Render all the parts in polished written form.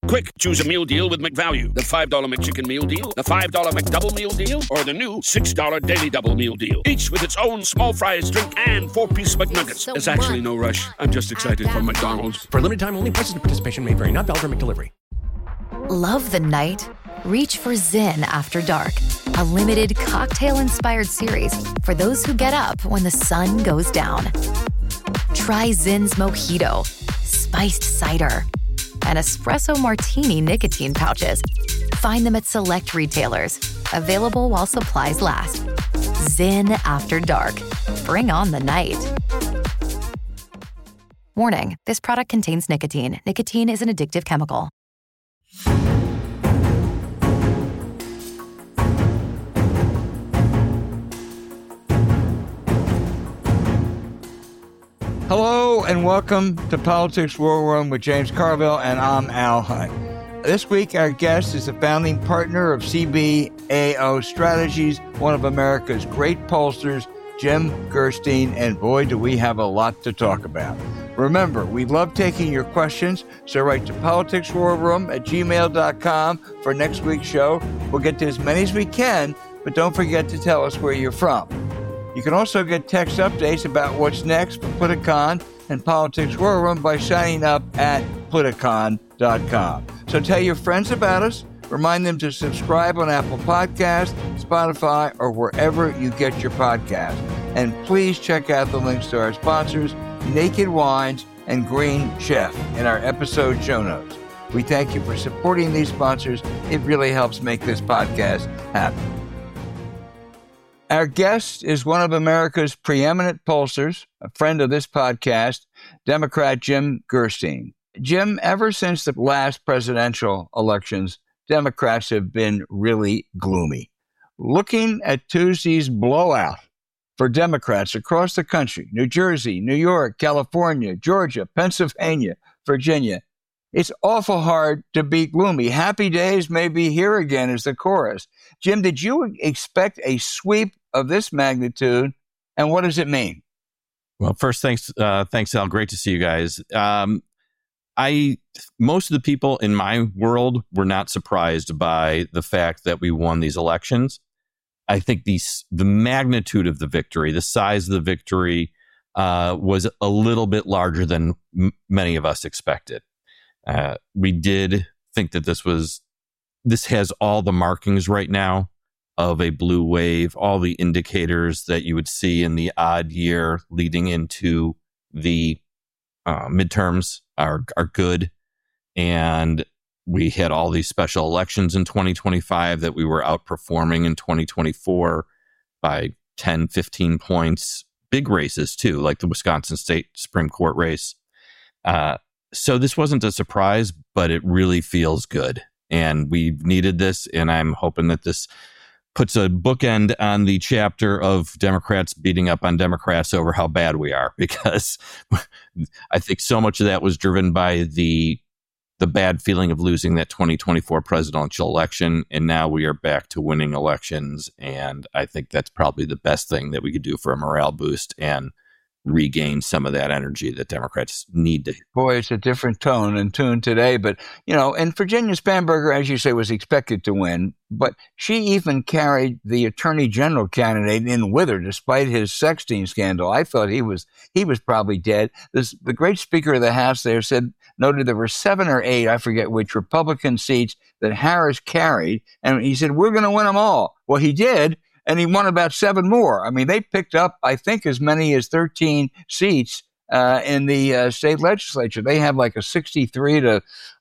Quick, choose a meal deal with McValue. The $5 McChicken meal deal, the $5 McDouble meal deal, or the new $6 Daily Double meal deal. Each with its own small fries, drink, and 4-piece McNuggets. There's actually no rush. I'm just excited for McDonald's. For limited time only, prices and participation may vary. Not valid for McDelivery. Love the night? Reach for Zyn After Dark, a limited cocktail-inspired series for those who get up when the sun goes down. Try Zyn's Mojito, spiced cider, and espresso martini nicotine pouches. Find them at select retailers. Available while supplies last. Zyn After Dark. Bring on the night. Warning, this product contains nicotine. Nicotine is an addictive chemical. Hello and welcome to Politics War Room with James Carville, and I'm Al Hunt. This week, our guest is the founding partner of CBAO Strategies, one of America's great pollsters, Jim Gerstein, and boy, do we have a lot to talk about. Remember, we love taking your questions, so write to politicswarroom@gmail.com for next week's show. We'll get to as many as we can, but don't forget to tell us where you're from. You can also get text updates about what's next for Politicon and Politics War Room by signing up at Politicon.com. So tell your friends about us. Remind them to subscribe on Apple Podcasts, Spotify, or wherever you get your podcasts. And please check out the links to our sponsors, Naked Wines and Green Chef, in our episode show notes. We thank you for supporting these sponsors. It really helps make this podcast happen. Our guest is one of America's preeminent pollsters, a friend of this podcast, Democrat Jim Gerstein. Jim, ever since the last presidential elections, Democrats have been really gloomy. Looking at Tuesday's blowout for Democrats across the country, New Jersey, New York, California, Georgia, Pennsylvania, Virginia, it's awful hard to be gloomy. Happy days may be here again is the chorus. Jim, did you expect a sweep of this magnitude, and what does it mean? Well, first, thanks, Al. Great to see you guys. Most of the people in my world were not surprised by the fact that we won these elections. I think the magnitude of the victory, the size of the victory, was a little bit larger than many of us expected. We did think that this has all the markings right now of a blue wave. All the indicators that you would see in the odd year leading into the midterms are good. And we had all these special elections in 2025 that we were outperforming in 2024 by 10, 15 points. Big races too, like the Wisconsin State Supreme Court race. So this wasn't a surprise, but it really feels good. And we needed this, and I'm hoping that this puts a bookend on the chapter of Democrats beating up on Democrats over how bad we are, because I think so much of that was driven by the bad feeling of losing that 2024 presidential election, and now we are back to winning elections, and I think that's probably the best thing that we could do for a morale boost and regain some of that energy that Democrats need to. Boy, it's a different tone and tune today. But, and Virginia Spanberger, as you say, was expected to win, but she even carried the attorney general candidate in with her, despite his sexting scandal. I thought he was probably dead. The great Speaker of the House there noted there were 7 or 8, I forget which, Republican seats that Harris carried. And he said, we're going to win them all. Well, he did. And he won about 7 more. I mean, they picked up, I think, as many as 13 seats in the state legislature. They have like a 63 to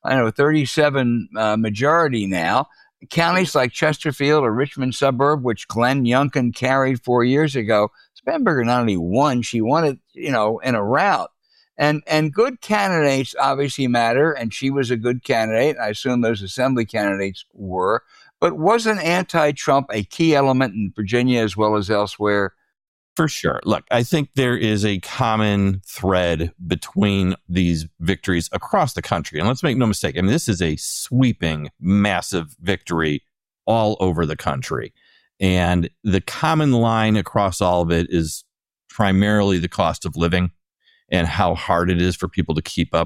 37 majority now. Counties like Chesterfield or Richmond suburb, which Glenn Youngkin carried 4 years ago, Spanberger not only won, she won it, in a rout. And good candidates obviously matter, and she was a good candidate. I assume those assembly candidates were. But wasn't anti-Trump a key element in Virginia as well as elsewhere? For sure. Look, I think there is a common thread between these victories across the country. And let's make no mistake, I mean, this is a sweeping, massive victory all over the country. And the common line across all of it is primarily the cost of living and how hard it is for people to keep up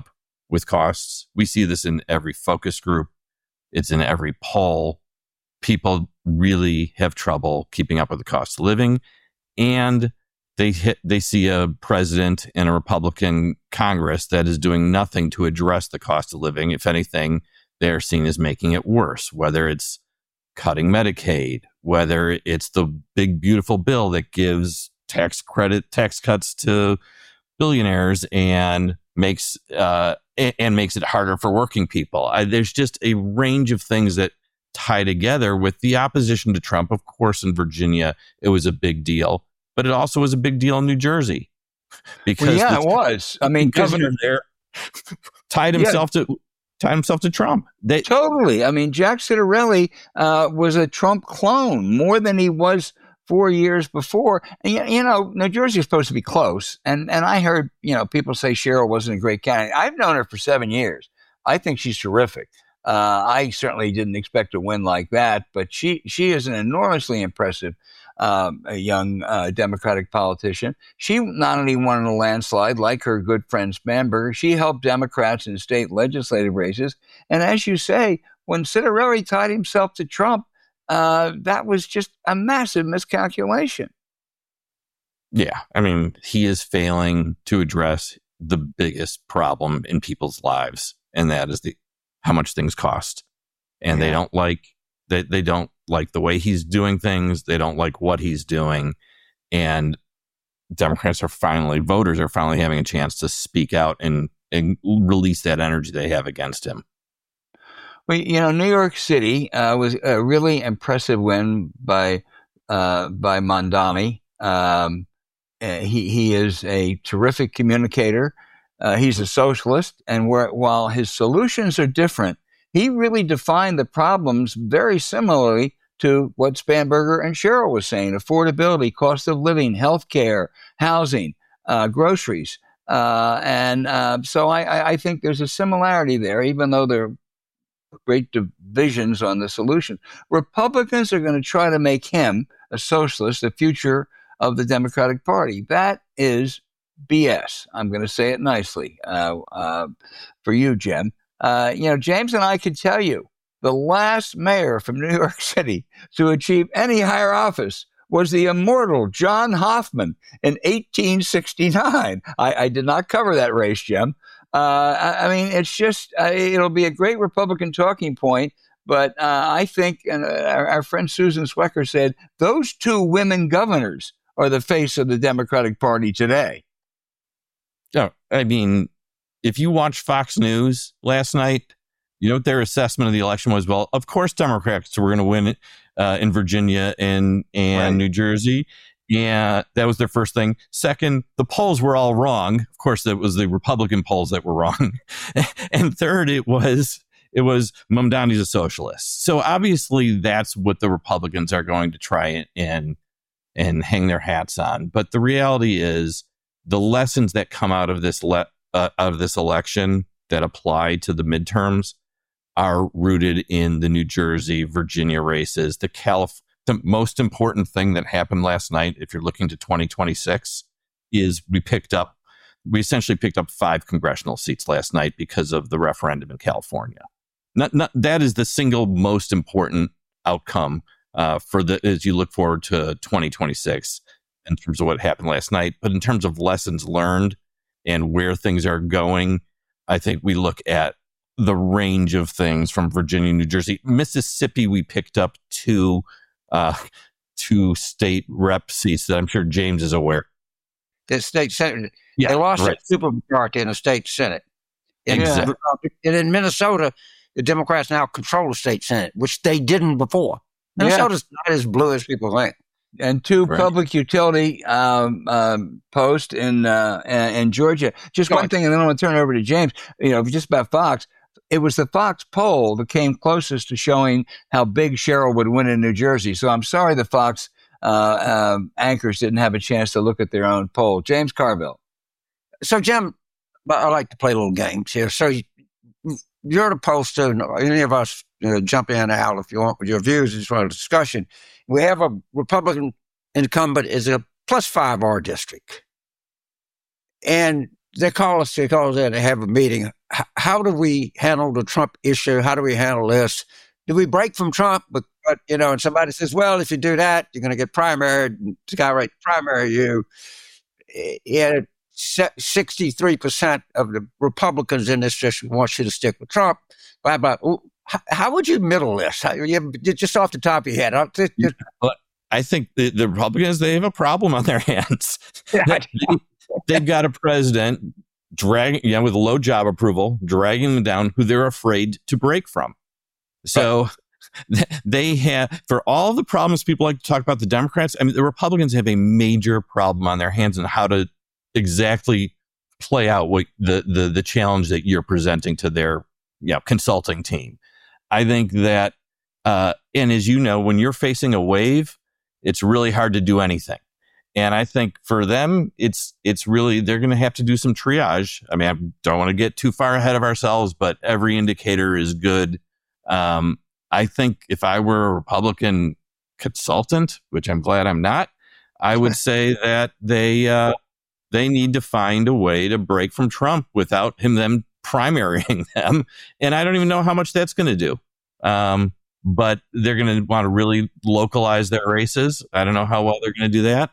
with costs. We see this in every focus group. It's in every poll. People really have trouble keeping up with the cost of living, and they see a president and a Republican Congress that is doing nothing to address the cost of living. If anything, they're seen as making it worse, whether it's cutting Medicaid, whether it's the big, beautiful bill that gives tax cuts to billionaires and makes it harder for working people. There's just a range of things that tie together with the opposition to Trump. Of course, in Virginia, it was a big deal, but it also was a big deal in New Jersey because it was. I mean, governor there tied himself to Trump. Totally. I mean, Jack Ciattarelli was a Trump clone more than he was 4 years before. And, New Jersey is supposed to be close. And I heard, people say Cheryl wasn't a great candidate. I've known her for 7 years. I think she's terrific. I certainly didn't expect to win like that, but she is an enormously impressive young Democratic politician. She not only won in a landslide like her good friend Spanberger, she helped Democrats in state legislative races. And as you say, when Ciattarelli tied himself to Trump, that was just a massive miscalculation. Yeah. I mean, he is failing to address the biggest problem in people's lives, and that is how much things cost. And they don't like the way he's doing things. They don't like what he's doing. And voters are finally having a chance to speak out and release that energy they have against him. Well, New York City was a really impressive win by Mamdani. He is a terrific communicator. He's a socialist, and while his solutions are different, he really defined the problems very similarly to what Spanberger and Cheryl was saying: affordability, cost of living, healthcare, housing, groceries. So I think there's a similarity there, even though there are great divisions on the solution. Republicans are going to try to make him, a socialist, the future of the Democratic Party. That is BS. I'm going to say it nicely for you, Jim. James and I could tell you the last mayor from New York City to achieve any higher office was the immortal John Hoffman in 1869. I did not cover that race, Jim. I mean, it's just, it'll be a great Republican talking point, but I think, and our friend Susan Swecker said, those two women governors are the face of the Democratic Party today. No, I mean, if you watched Fox News last night, you know what their assessment of the election was? Well, of course, Democrats were going to win in Virginia and right. New Jersey. Yeah, that was their first thing. Second, the polls were all wrong. Of course, that was the Republican polls that were wrong. And third, it was Mamdani's a socialist. So obviously, that's what the Republicans are going to try and hang their hats on. But the reality is, the lessons that come out of this election that apply to the midterms are rooted in the New Jersey, Virginia races. The most important thing that happened last night, if you're looking to 2026, is we essentially picked up 5 congressional seats last night because of the referendum in California. That is the single most important outcome as you look forward to 2026 in terms of what happened last night. But in terms of lessons learned and where things are going, I think we look at the range of things from Virginia, New Jersey, Mississippi. We picked up 2 state rep seats that I'm sure James is aware. The state senate, yeah, they lost right. a supermajority in the state senate. Exactly. And in Minnesota, the Democrats now control the state senate, which they didn't before. Minnesota's not as blue as people think. And 2 public utility posts in Georgia. Just one thing, and then I'm going to turn it over to James. Just about Fox. It was the Fox poll that came closest to showing how big Cheryl would win in New Jersey. So I'm sorry the Fox anchors didn't have a chance to look at their own poll. James Carville. So, Jim, I like to play little games here. So you're the pollster, and any of us jump in and out if you want with your views as well as discussion. We have a Republican incumbent is a +5 R district. And they call us in to have a meeting how do we handle the Trump issue? How do we handle this? Do we break from Trump? But and somebody says, well, if you do that, you're going to get primaried. And the guy right primary you. 63% of the Republicans in this district want you to stick with Trump. Blah, blah. How would you middle this? Just off the top of your head. I think the Republicans, they have a problem on their hands. They've got a president dragging, with low job approval, dragging them down, who they're afraid to break from. So they have, for all the problems people like to talk about the Democrats, I mean, the Republicans have a major problem on their hands on how to exactly play out what the challenge that you're presenting to their consulting team. I think that, and as you know, when you're facing a wave, it's really hard to do anything. And I think for them, it's really, they're going to have to do some triage. I mean, I don't want to get too far ahead of ourselves, but every indicator is good. I think if I were a Republican consultant, which I'm glad I'm not, I would say that they need to find a way to break from Trump without them primarying them. And I don't even know how much that's going to do. But they're going to want to really localize their races. I don't know how well they're going to do that.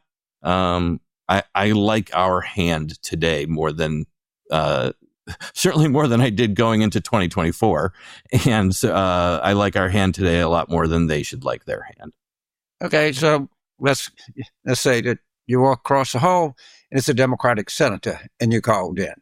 I like our hand today more than, certainly more than I did going into 2024. And I like our hand today a lot more than they should like their hand. Okay, so let's say that you walk across the hall and it's a Democratic senator and you called in.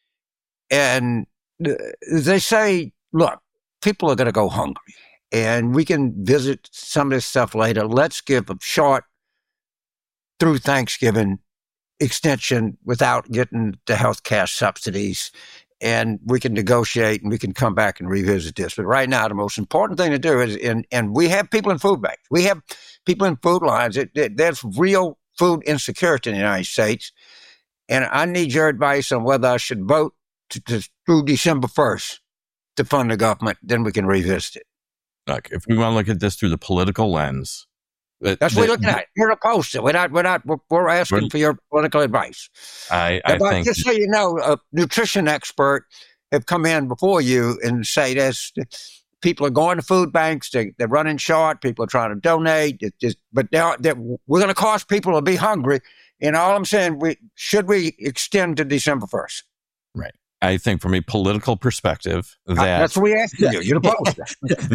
And they say, look, people are going to go hungry and we can visit some of this stuff later. Let's give a short through Thanksgiving extension without getting the health care subsidies, and we can negotiate and we can come back and revisit this. But right now, the most important thing to do is, and we have people in food banks. We have people in food lines. There's real food insecurity in the United States. And I need your advice on whether I should vote through December 1st to fund the government. Then we can revisit it. Look, if we want to look at this through the political lens, that's what we're looking at. You're opposed to it. We're asking for your political advice. I think, just so you know, a nutrition expert have come in before you and say this. People are going to food banks. They're running short. People are trying to donate. But now we're going to cause people to be hungry. And all I'm saying, should we extend to December 1st? Right. I think from a political perspective, that's what we asked you. You're opposed to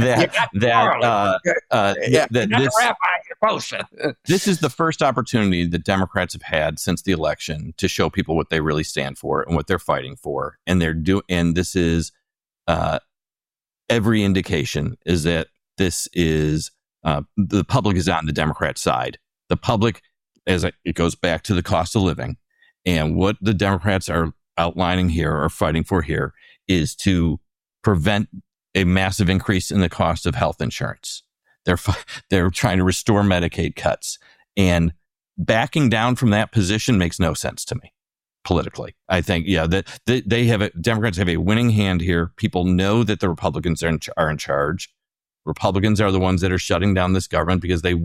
this is the first opportunity that Democrats have had since the election to show people what they really stand for and what they're fighting for, and this is every indication is that this is the public is on the Democrat side. The public, it goes back to the cost of living, and what the Democrats are outlining here or fighting for here is to prevent a massive increase in the cost of health insurance. They're trying to restore Medicaid cuts, and backing down from that position makes no sense to me politically. I think, that Democrats have a winning hand here. People know that the Republicans are in charge. Republicans are the ones that are shutting down this government because they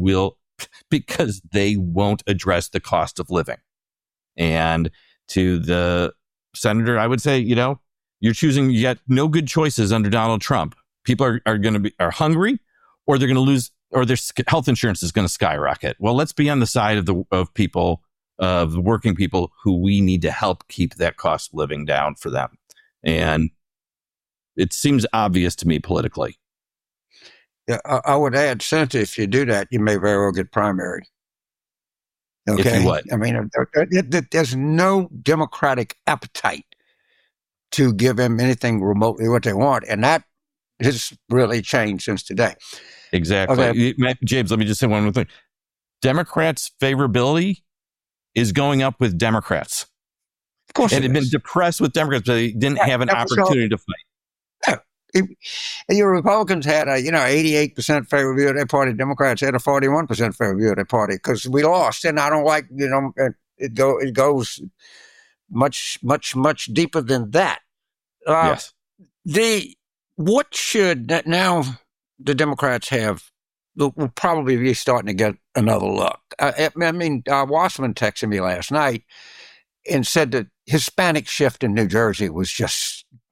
won't address the cost of living. And to the senator, I would say, you're choosing yet no good choices under Donald Trump. People are hungry, or they're going to lose, or their health insurance is going to skyrocket. Well, let's be on the side of people, of the working people who we need to help keep that cost of living down for them. And it seems obvious to me politically. Yeah, I would add, Senator, if you do that, you may very well get primaried. Okay. If you what? I mean, there's no Democratic appetite to give them anything remotely what they want. And that has really changed since today. Exactly. Okay. James, let me just say one more thing. Democrats' favorability is going up with Democrats. Of course. It had been depressed with Democrats, but they didn't have an opportunity to fight. And your Republicans had a 88% favor view of their party. Democrats had a 41% favor view of their party because we lost. And I don't like, it goes much, much, much deeper than that. Yes. What should now the Democrats have? Will probably be starting to get another look. Wasserman texted me last night and said that Hispanic shift in New Jersey was just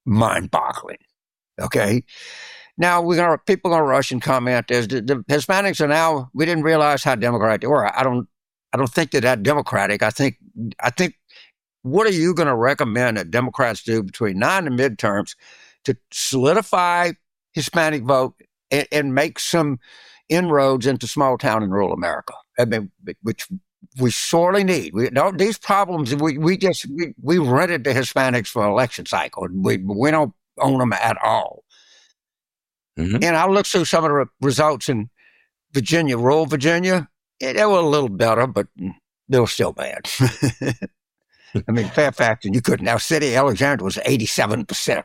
mind-boggling. Okay. Now people are going to rush and comment as the Hispanics are now. We didn't realize how Democratic they were. I don't think they're that Democratic. I think. What are you going to recommend that Democrats do between now and the midterms to solidify Hispanic vote and make some inroads into small town and rural America? I mean, which we sorely need. These problems. We rented the Hispanics for election cycle. We don't own them at all. Mm-hmm. And I looked through some of the results in Virginia, rural Virginia. They were a little better, but they were still bad. I mean, Fairfax, and you couldn't. Now, City of Alexandria was 87%.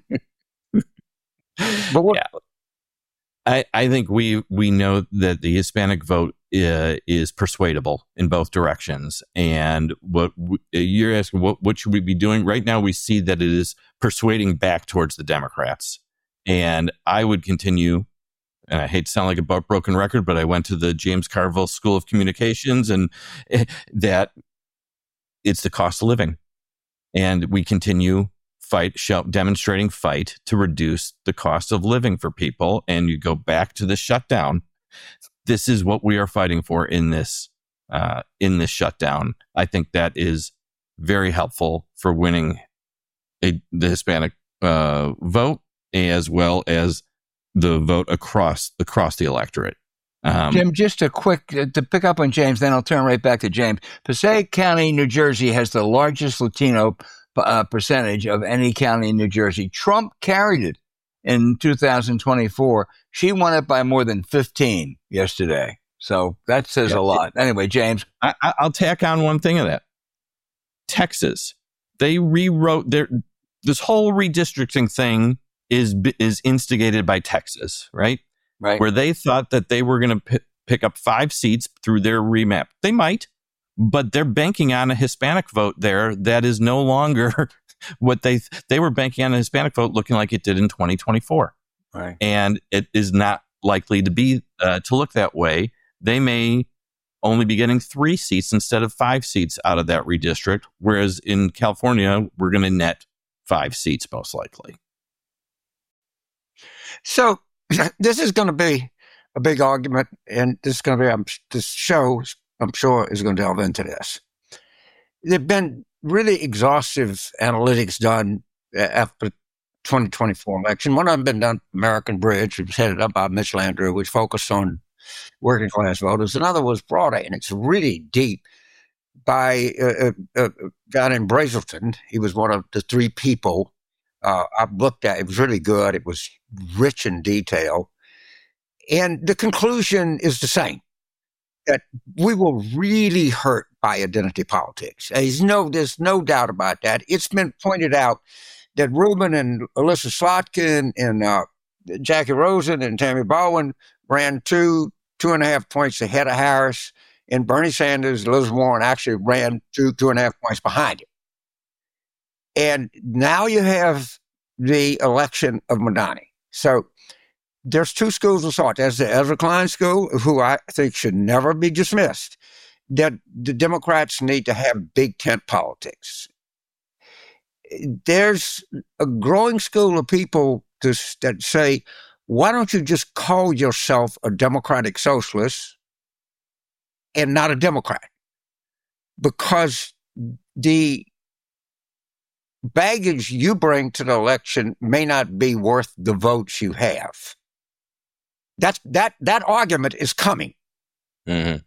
But what? Yeah. I think we know that the Hispanic vote is persuadable in both directions. And what you're asking, what should we be doing? Right now, we see that it is persuading back towards the Democrats. And I would continue, and I hate to sound like a broken record, but I went to the James Carville School of Communications, and that it's the cost of living. And we continue demonstrating fight to reduce the cost of living for people. And you go back to the shutdown. This is what we are fighting for in this shutdown. I think that is very helpful for winning the Hispanic vote, as well as the vote across the electorate. Jim, just a quick, to pick up on James, then I'll turn right back to James. Passaic County, New Jersey has the largest Latino percentage of any county in New Jersey. Trump carried it in 2024. She won it by more than 15 yesterday. So that says a lot. Anyway, James. I'll tack on one thing of that. Texas, they rewrote this whole redistricting thing is instigated by Texas, right? Right. Where they thought that they were going to pick up 5 seats through their remap. They might, but they're banking on a Hispanic vote there that is no longer what they were banking on a Hispanic vote looking like it did in 2024. Right. And it is not likely to be to look that way. They may only be getting 3 seats instead of 5 seats out of that redistrict, whereas in California, we're going to net 5 seats most likely. So this is going to be a big argument, and this is going to be this show, I'm sure, is going to delve into this. There've been really exhaustive analytics done after 2024 election. One of them been done, American Bridge, which was headed up by Mitch Landrieu, which focused on working class voters. Another was broader, and it's really deep, by a guy named Brazelton. He was one of the 3 people I looked at. It was really good. It was rich in detail. And the conclusion is the same, that we were really hurt by identity politics. There's no doubt about that. It's been pointed out that Rubin and Alyssa Slotkin and Jackie Rosen and Tammy Baldwin ran 2.5 points ahead of Harris, and Bernie Sanders and Elizabeth Warren actually ran 2.5 points behind it. And now you have the election of Madani. So there's 2 schools of thought. There's the Ezra Klein school, who I think should never be dismissed, that the Democrats need to have big tent politics. There's a growing school of people that say, why don't you just call yourself a democratic socialist and not a Democrat? Because the baggage you bring to the election may not be worth the votes you have. That argument is coming. Mm-hmm.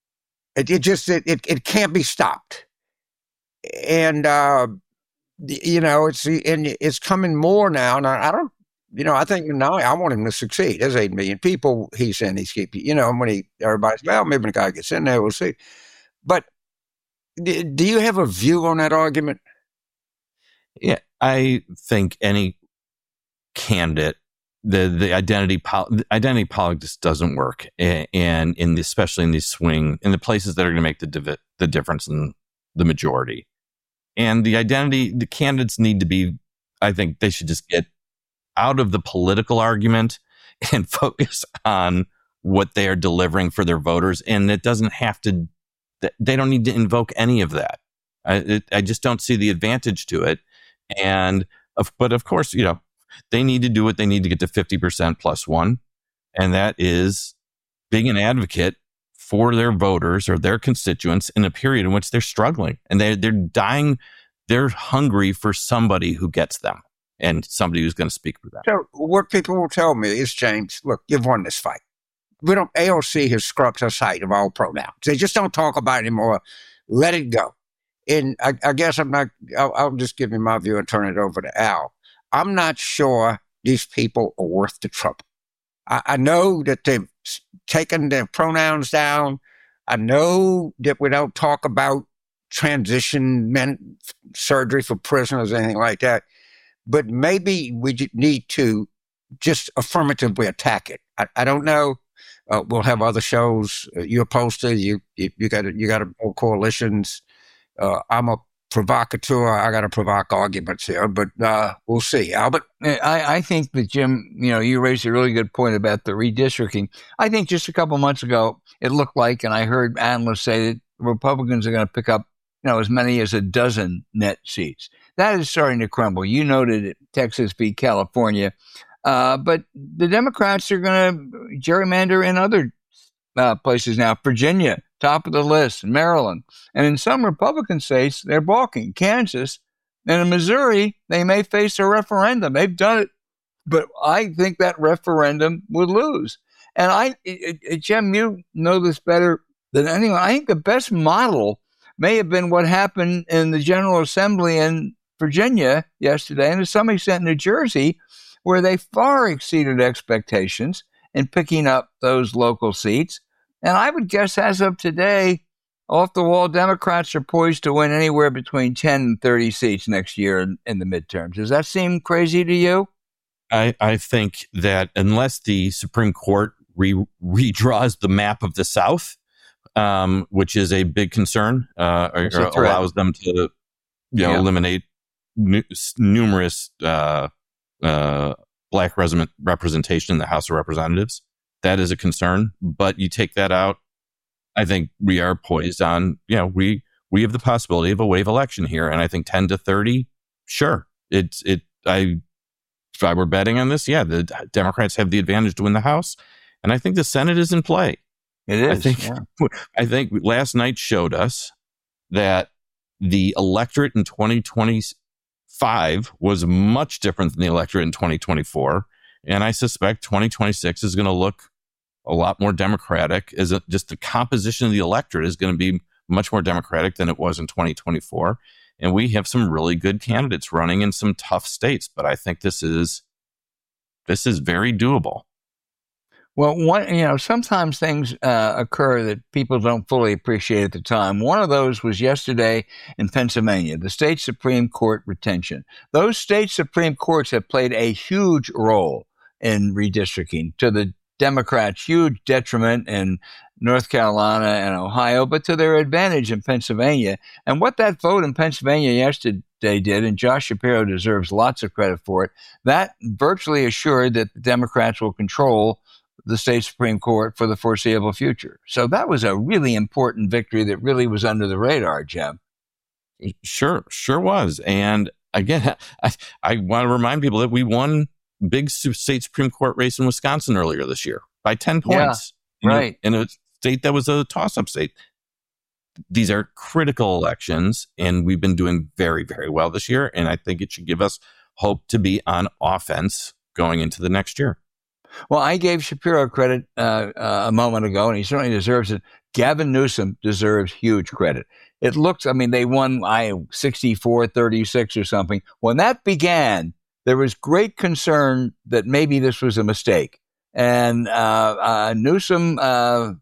It can't be stopped. And it's coming more now. And I think now I want him to succeed. There's 8 million people. He's saying he's keeping, everybody's, well, maybe the guy gets in there, we'll see. But do you have a view on that argument? Yeah, I think any candidate, the identity politics doesn't work, and especially in the places that are going to make the difference in the majority. And the candidates need to be, I think they should just get out of the political argument and focus on what they are delivering for their voters. And it doesn't have to, they don't need to invoke any of that. I just don't see the advantage to it. And But of course, they need to do what they need to get to 50% plus one. And that is being an advocate for their voters or their constituents in a period in which they're struggling and they're dying. They're hungry for somebody who gets them and somebody who's going to speak for them. So what people will tell me is, James, look, you've won this fight. AOC has scrubbed her sight of all pronouns. They just don't talk about it anymore. Let it go. And I guess I'll just give you my view and turn it over to Al. I'm not sure these people are worth the trouble. I know that they've taken their pronouns down. I know that we don't talk about transition surgery for prisoners or anything like that. But maybe we need to just affirmatively attack it. I don't know. We'll have other shows. You're opposed to you got to build coalitions. I'm a provocateur. I got to provoke arguments here, but we'll see. Albert, I think that Jim, you raised a really good point about the redistricting. I think just a couple months ago, it looked like, and I heard analysts say that Republicans are going to pick up, as many as a dozen net seats. That is starting to crumble. You noted Texas beat California, but the Democrats are going to gerrymander in other places now. Virginia, top of the list, Maryland. And in some Republican states, they're balking. Kansas. And in Missouri, they may face a referendum. They've done it. But I think that referendum would lose. And Jim, you know this better than anyone. I think the best model may have been what happened in the General Assembly in Virginia yesterday, and to some extent New Jersey, where they far exceeded expectations in picking up those local seats. And I would guess as of today, off the wall, Democrats are poised to win anywhere between 10 and 30 seats next year in the midterms. Does that seem crazy to you? I think that unless the Supreme Court redraws the map of the South, which is a big concern, or allows them to eliminate numerous black representation in the House of Representatives. That is a concern, but you take that out, I think we are poised on, we have the possibility of a wave election here. And I think 10 to 30, sure. If I were betting on this, the Democrats have the advantage to win the House. And I think the Senate is in play. It is. I think last night showed us that the electorate in 2025 was much different than the electorate in 2024. And I suspect 2026 is going to look a lot more Democratic. Just the composition of the electorate is going to be much more Democratic than it was in 2024. And we have some really good candidates running in some tough states. But I think this is very doable. Well, sometimes things occur that people don't fully appreciate at the time. One of those was yesterday in Pennsylvania, the state Supreme Court retention. Those state Supreme Courts have played a huge role in redistricting, to the Democrats' huge detriment in North Carolina and Ohio, but to their advantage in Pennsylvania. And what that vote in Pennsylvania yesterday did, and Josh Shapiro deserves lots of credit for it, that virtually assured that the Democrats will control the state Supreme Court for the foreseeable future. So that was a really important victory that really was under the radar, Jim. Sure was. And again, I want to remind people that we won big state Supreme Court race in Wisconsin earlier this year by 10 points. Yeah, right. In a state that was a toss-up state. These are critical elections, and we've been doing very, very well this year. And I think it should give us hope to be on offense going into the next year. Well, I gave Shapiro credit a moment ago, and he certainly deserves it. Gavin Newsom deserves huge credit. It looks, they won 64-36 or something. When that began, there was great concern that maybe this was a mistake. And Newsom I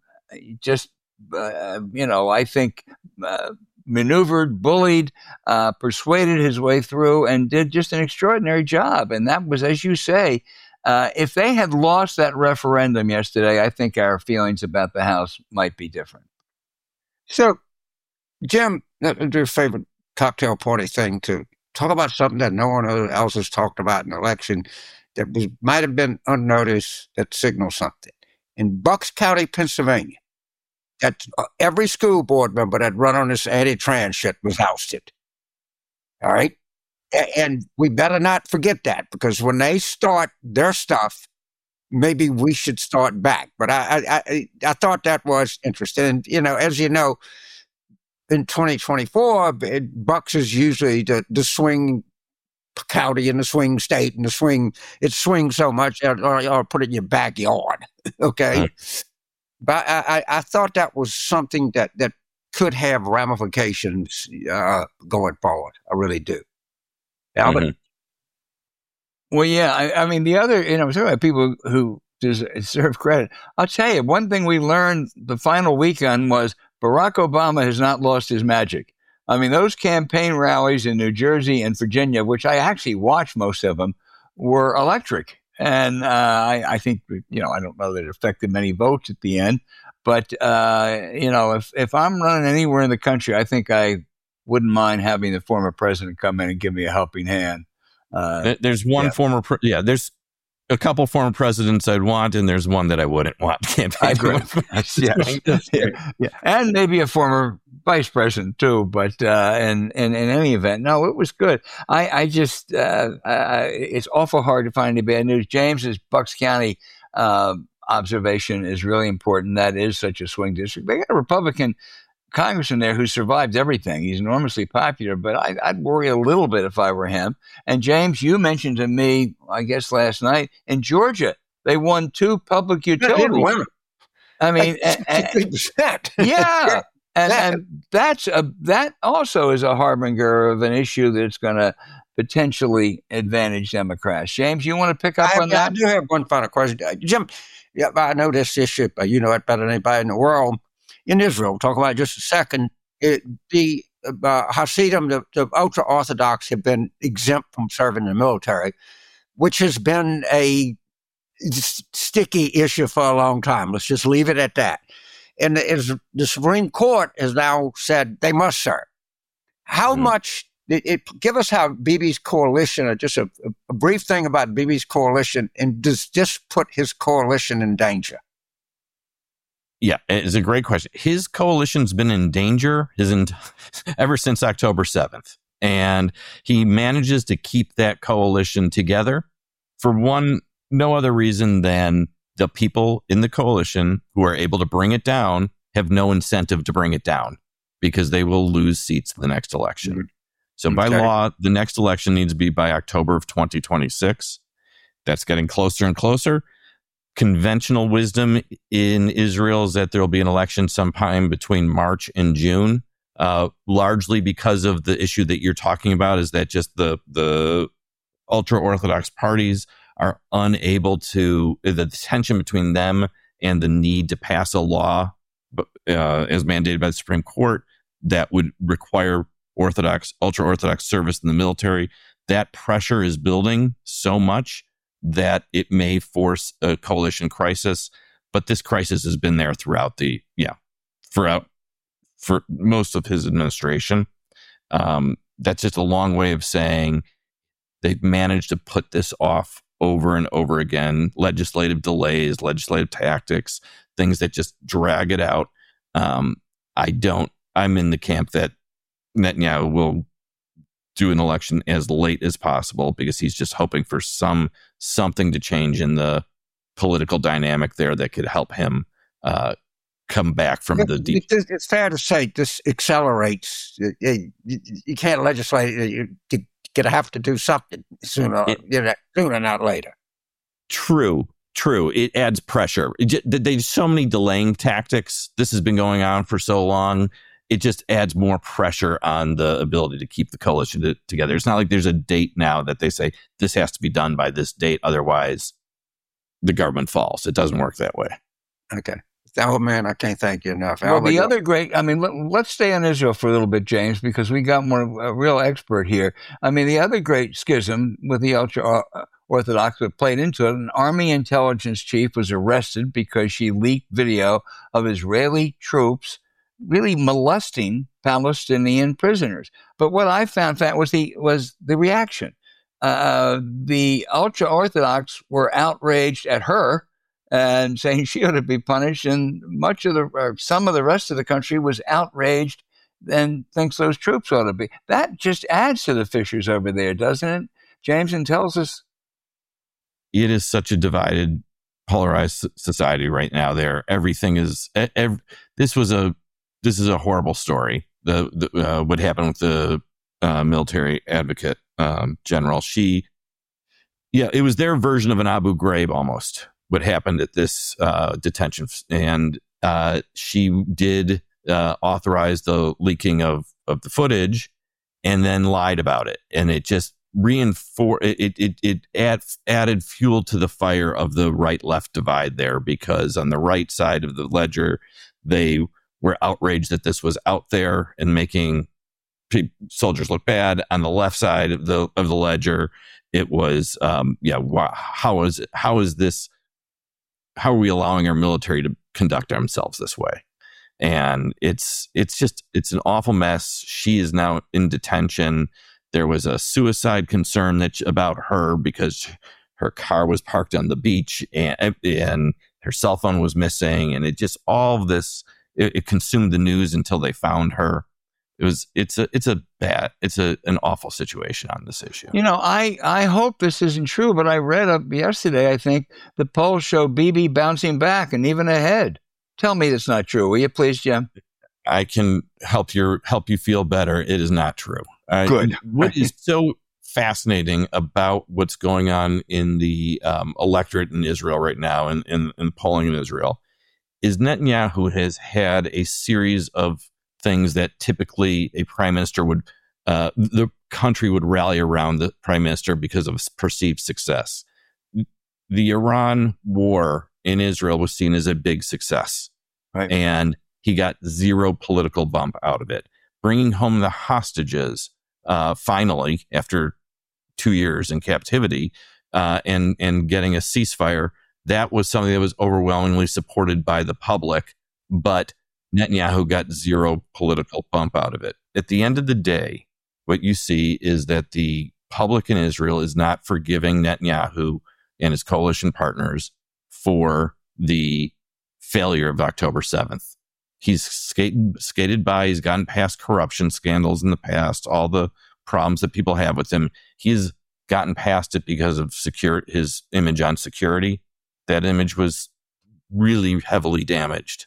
think maneuvered, bullied, persuaded his way through, and did just an extraordinary job. And that was, as you say, if they had lost that referendum yesterday, I think our feelings about the House might be different. So, Jim, that's your favorite cocktail party thing, to talk about something that no one else has talked about in an election that might have been unnoticed, that signals something. In Bucks County, Pennsylvania, every school board member that run on this anti-trans shit was ousted. All right? And we better not forget that, because when they start their stuff, maybe we should start back. But I thought that was interesting. And, as you know, in 2024, Bucks is usually the swing county and the swing state and it swings so much, or put it in your backyard. Okay. But I thought that was something that could have ramifications going forward. I really do. Albert? Mm-hmm. Well, yeah. I mean, the other, talking about people who deserve credit. I'll tell you, one thing we learned the final weekend was Barack Obama has not lost his magic. I mean, those campaign rallies in New Jersey and Virginia, which I actually watched most of them, were electric. And I think, I don't know that it affected many votes at the end. But, if I'm running anywhere in the country, I think I wouldn't mind having the former president come in and give me a helping hand. There's one former, there's a couple former presidents I'd want, and there's one that I wouldn't want campaigning. I agree. Yeah. And maybe a former vice president too. But in any event, no, it was good. I just it's awful hard to find any bad news. James's Bucks County observation is really important. That is such a swing district. They got a Republican congressman there who survived everything. He's enormously popular, but I'd worry a little bit if I were him. And James, you mentioned to me, I guess last night, in Georgia, they won 2 public utilities. I mean, yeah. And that also is a harbinger of an issue that's going to potentially advantage Democrats. James, you want to pick up on that? I do have one final question. Jim, I know this issue, but you know it better than anybody in the world. In Israel, talk about it just a second, the Hasidim, the ultra-Orthodox, have been exempt from serving in the military, which has been a sticky issue for a long time. Let's just leave it at that. And the Supreme Court has now said they must serve. How much, give us how Bibi's coalition, just a brief thing about Bibi's coalition, and does this put his coalition in danger? Yeah, it's a great question. His coalition's been in danger ever since October 7th. And he manages to keep that coalition together for no other reason than the people in the coalition who are able to bring it down have no incentive to bring it down because they will lose seats in the next election. Mm-hmm. So by law, the next election needs to be by October of 2026. That's getting closer and closer. Conventional wisdom in Israel is that there will be an election sometime between March and June, largely because of the issue that you're talking about, is that just the ultra-Orthodox parties are unable to, the tension between them and the need to pass a law as mandated by the Supreme Court that would require ultra-Orthodox service in the military. That pressure is building so much that it may force a coalition crisis, but this crisis has been there throughout for most of his administration. That's just a long way of saying they've managed to put this off over and over again. Legislative delays, legislative tactics, things that just drag it out. I'm in the camp that Netanyahu will do an election as late as possible because he's just hoping for something to change in the political dynamic there that could help him come back from the deep. It's fair to say this accelerates. You can't legislate. You're going to have to do something sooner, not later. True. It adds pressure. There's so many delaying tactics. This has been going on for so long. It just adds more pressure on the ability to keep the coalition together. It's not like there's a date now that they say this has to be done by this date. Otherwise, the government falls. It doesn't work that way. Okay. Oh, man, I can't thank you enough. Well, the other great, let's stay on Israel for a little bit, James, because we got a real expert here. The other great schism with the ultra-Orthodox that played into it, an army intelligence chief was arrested because she leaked video of Israeli troops really molesting Palestinian prisoners. But what I found was the reaction. The ultra-Orthodox were outraged at her and saying she ought to be punished, and some of the rest of the country was outraged and thinks those troops ought to be. That just adds to the fissures over there, doesn't it? Jameson tells us. It is such a divided, polarized society right now. There, everything is. This is a horrible story. What happened with the military advocate general? It was their version of an Abu Ghraib almost. What happened at this detention, and she did authorize the leaking of the footage, and then lied about it, and it just reinforced. It added fuel to the fire of the right-left divide there, because on the right side of the ledger, they were outraged that this was out there and making soldiers look bad. On the left side of the ledger, it was how is this? How are we allowing our military to conduct themselves this way? And it's an awful mess. She is now in detention. There was a suicide concern about her because her car was parked on the beach and her cell phone was missing. And it just, all of this, it consumed the news until they found her. It's an awful situation on this issue. I hope this isn't true, but I read up yesterday, I think the polls show Bibi bouncing back and even ahead. Tell me that's not true, will you please, Jim? I can help you feel better. It is not true. Good. What is so fascinating about what's going on in the electorate in Israel right now and in polling in Israel is Netanyahu has had a series of things that typically a prime minister would, the country would rally around the prime minister because of perceived success. The Iran war in Israel was seen as a big success, right? And he got zero political bump out of it. Bringing home the hostages, finally, after 2 years in captivity, and getting a ceasefire, that was something that was overwhelmingly supported by the public, but Netanyahu got zero political bump out of it. At the end of the day, what you see is that the public in Israel is not forgiving Netanyahu and his coalition partners for the failure of October 7th. He's skated by. He's gotten past corruption scandals in the past, all the problems that people have with him. He's gotten past it because of his image on security. That image was really heavily damaged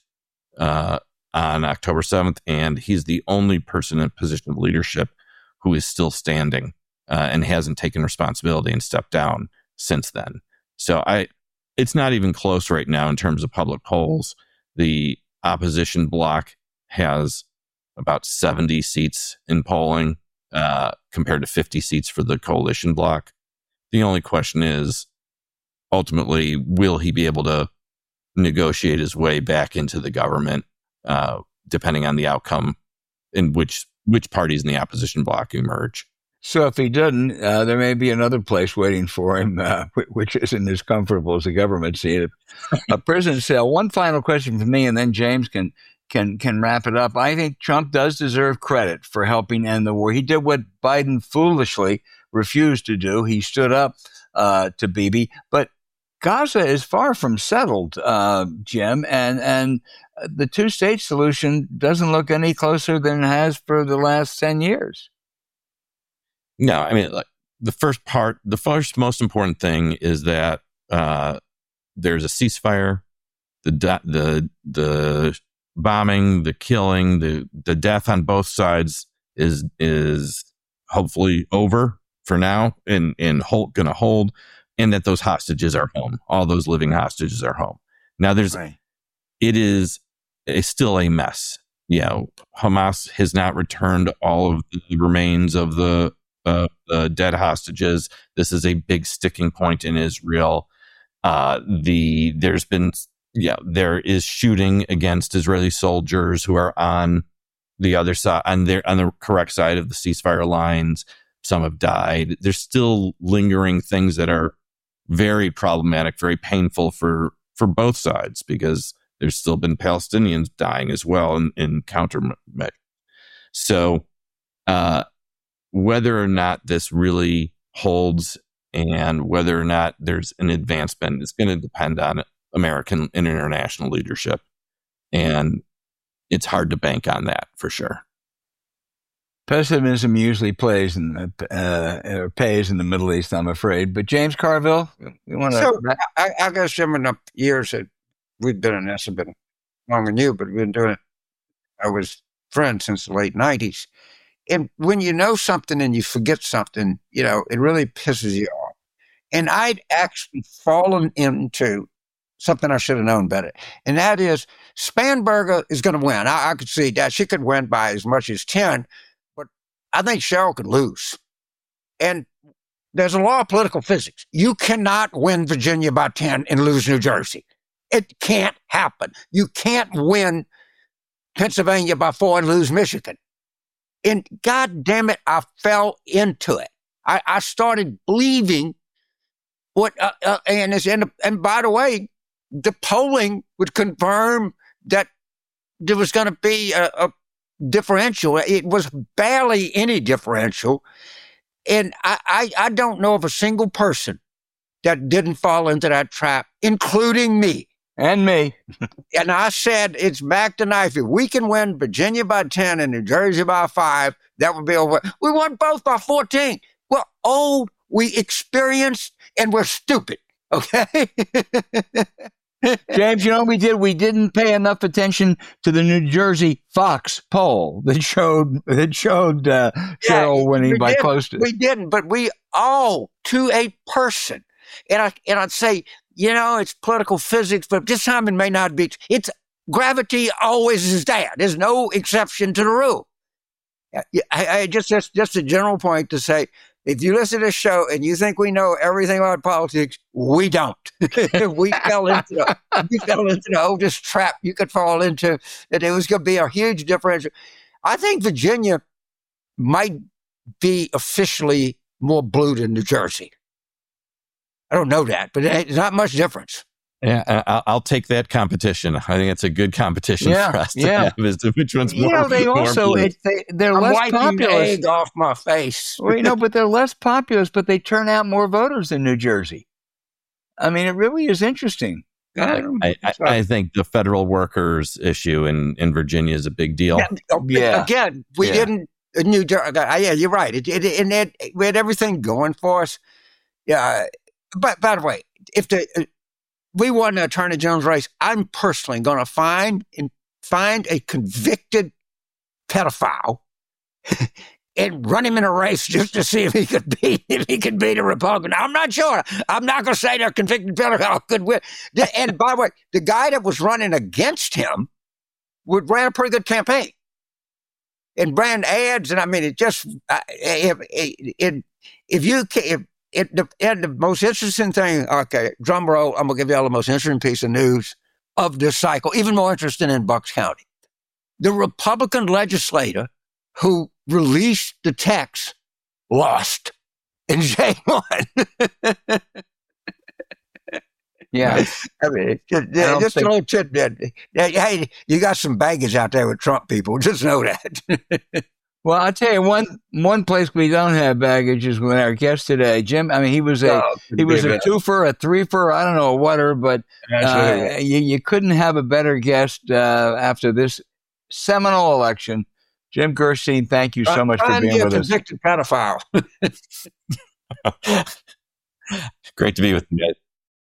on October 7th, and he's the only person in a position of leadership who is still standing and hasn't taken responsibility and stepped down since then. So it's not even close right now in terms of public polls. The opposition bloc has about 70 seats in polling compared to 50 seats for the coalition bloc. The only question is, ultimately, will he be able to negotiate his way back into the government, depending on the outcome in which parties in the opposition bloc emerge? So if he doesn't, there may be another place waiting for him, which isn't as comfortable as a government seat. A prison cell. One final question for me, and then James can wrap it up. I think Trump does deserve credit for helping end the war. He did what Biden foolishly refused to do. He stood up to Bibi, but Gaza is far from settled, Jim, and the two-state solution doesn't look any closer than it has for the last 10 years. No, I mean, the first most important thing is that there's a ceasefire. The bombing, the killing, the death on both sides is hopefully over for now, and going to hold, and that those hostages are home. All those living hostages are home. Now it is still a mess. Hamas has not returned all of the remains of the dead hostages. This is a big sticking point in Israel. There is shooting against Israeli soldiers who are on the other side, on the correct side of the ceasefire lines. Some have died. There's still lingering things that are very problematic, very painful for both sides, because there's still been Palestinians dying as well in countermeasures. So, whether or not this really holds and whether or not there's an advancement is going to depend on American and international leadership. And it's hard to bank on that for sure. Pessimism usually pays in the Middle East, I'm afraid. But James Carville, you want to? So I guess, Jim, in the years that we've been in this, a bit longer than you, but we've been doing it. I was friends since the late 90s. And when you know something and you forget something, it really pisses you off. And I'd actually fallen into something I should have known better. And that is Spanberger is going to win. I could see that. She could win by as much as 10. I think Cheryl could lose. And there's a law of political physics. You cannot win Virginia by 10 and lose New Jersey. It can't happen. You can't win Pennsylvania by 4 and lose Michigan. And God damn it, I fell into it. I started believing what, and by the way, the polling would confirm that there was going to be a differential. It was barely any differential. And I don't know of a single person that didn't fall into that trap, including me. And me. And I said, it's back to knife. If we can win Virginia by 10 and New Jersey by 5, that would be over. We won both by 14. We're old, we experienced, and we're stupid. Okay? James, we did? We didn't pay enough attention to the New Jersey Fox poll that showed Cheryl winning by close to. We didn't, but we all, to a person. And I'd say, it's political physics, but this time it may not be. It's gravity always is there. There's no exception to the rule. I just a general point to say, if you listen to this show and you think we know everything about politics, we don't. we fell into the oldest trap you could fall into, that there was going to be a huge differential. I think Virginia might be officially more blue than New Jersey. I don't know that, but there's not much difference. Yeah, I'll take that competition. I think it's a good competition for us to have as to which one's more. They also they're less populous. Egg off my face. Well, but they're less populous, but they turn out more voters than New Jersey. I mean, it really is interesting. I think the federal workers issue in Virginia is a big deal. Yeah. Again, we didn't. New Jersey. Yeah, you're right. We had everything going for us. Yeah. But by the way, if we won the Attorney General's race, I'm personally going to find a convicted pedophile and run him in a race just to see if he could beat a Republican. I'm not sure. I'm not going to say that convicted pedophile could win. And by the way, the guy that was running against him ran a pretty good campaign and ran ads. And I mean, it just the most interesting thing, okay, drum roll, I'm going to give you all the most interesting piece of news of this cycle, even more interesting in Bucks County. The Republican legislator who released the text lost in J1. Yeah. I mean, just a little tidbit. Hey, you got some baggage out there with Trump people. Just know that. Well, I'll tell you one place we don't have baggage is with our guest today, Jim. I mean, he was a twofer, a threefer, I don't know whatever, but you couldn't have a better guest after this seminal election. Jim Gerstein, thank you so much for being with us. Convicted pedophile. Great to be with you guys.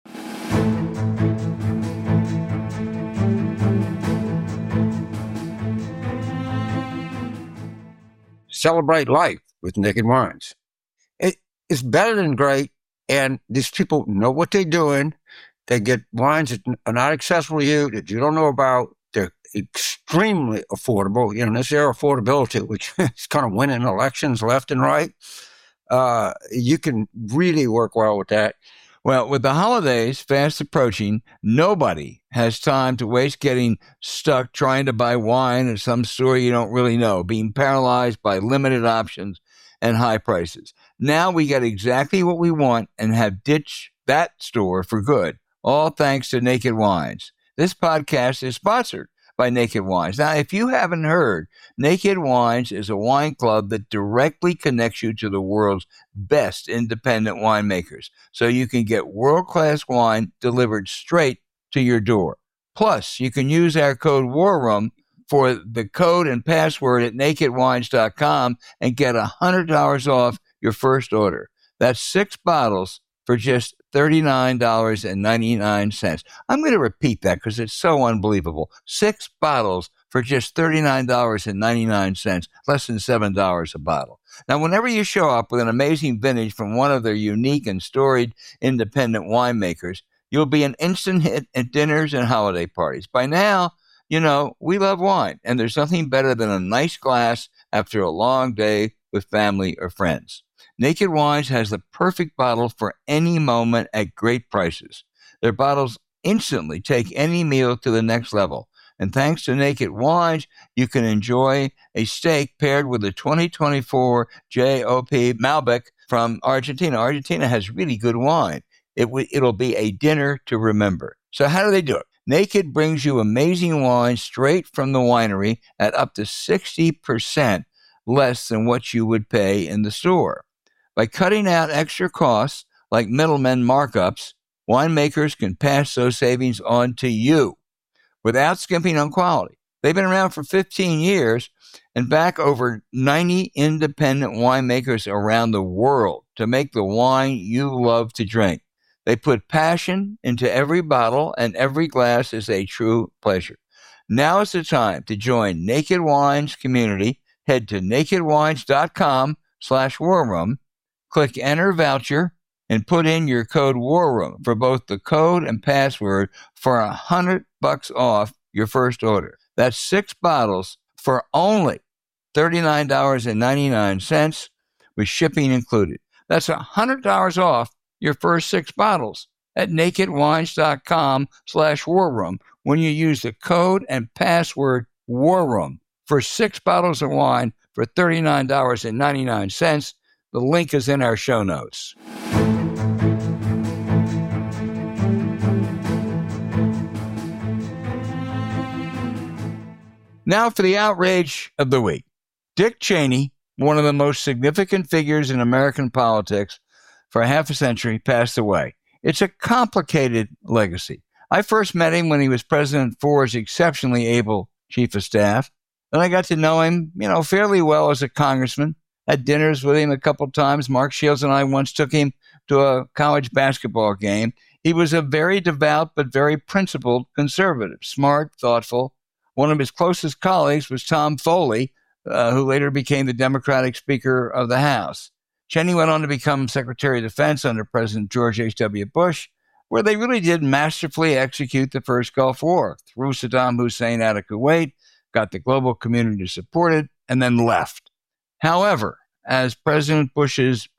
Celebrate life with Naked Wines. It's better than great, and these people know what they're doing. They get wines that are not accessible to you, that you don't know about. They're extremely affordable. This era affordability, which is kind of winning elections left and right. You can really work well with that. Well, with the holidays fast approaching, nobody has time to waste getting stuck trying to buy wine at some store you don't really know, being paralyzed by limited options and high prices. Now we got exactly what we want and have ditched that store for good, all thanks to Naked Wines. This podcast is sponsored by Naked Wines. Now, if you haven't heard, Naked Wines is a wine club that directly connects you to the world's best independent winemakers, so you can get world-class wine delivered straight to your door. Plus, you can use our code WARROOM for the code and password at nakedwines.com and get $100 off your first order. That's 6 bottles for just $39.99. I'm going to repeat that because it's so unbelievable. 6 bottles for just $39.99, less than $7 a bottle. Now, whenever you show up with an amazing vintage from one of their unique and storied independent winemakers, you'll be an instant hit at dinners and holiday parties. By now, you know, we love wine, and there's nothing better than a nice glass after a long day with family or friends. Naked Wines has the perfect bottle for any moment at great prices. Their bottles instantly take any meal to the next level. And thanks to Naked Wines, you can enjoy a steak paired with a 2024 JOP Malbec from Argentina. Argentina has really good wine. It'll be a dinner to remember. So how do they do it? Naked brings you amazing wine straight from the winery at up to 60% less than what you would pay in the store. By cutting out extra costs like middlemen markups, winemakers can pass those savings on to you without skimping on quality. They've been around for 15 years and back over 90 independent winemakers around the world to make the wine you love to drink. They put passion into every bottle, and every glass is a true pleasure. Now is the time to join Naked Wines community. Head to nakedwines.com/war room, click enter voucher, and put in your code war room for both the code and password for $100 off your first order. That's 6 bottles for only $39.99 with shipping included. That's $100 off your first 6 bottles at nakedwines.com/war room when you use the code and password war room for 6 bottles of wine for $39.99. The link is in our show notes. Now for the outrage of the week. Dick Cheney, one of the most significant figures in American politics for half a century, passed away. It's a complicated legacy. I first met him when he was President Ford's exceptionally able chief of staff. Then I got to know him, fairly well as a congressman. Had dinners with him a couple times. Mark Shields and I once took him to a college basketball game. He was a very devout but very principled conservative, smart, thoughtful. One of his closest colleagues was Tom Foley, who later became the Democratic Speaker of the House. Cheney went on to become Secretary of Defense under President George H.W. Bush, where they really did masterfully execute the first Gulf War, threw Saddam Hussein out of Kuwait, got the global community to support it, and then left. However, as President Bush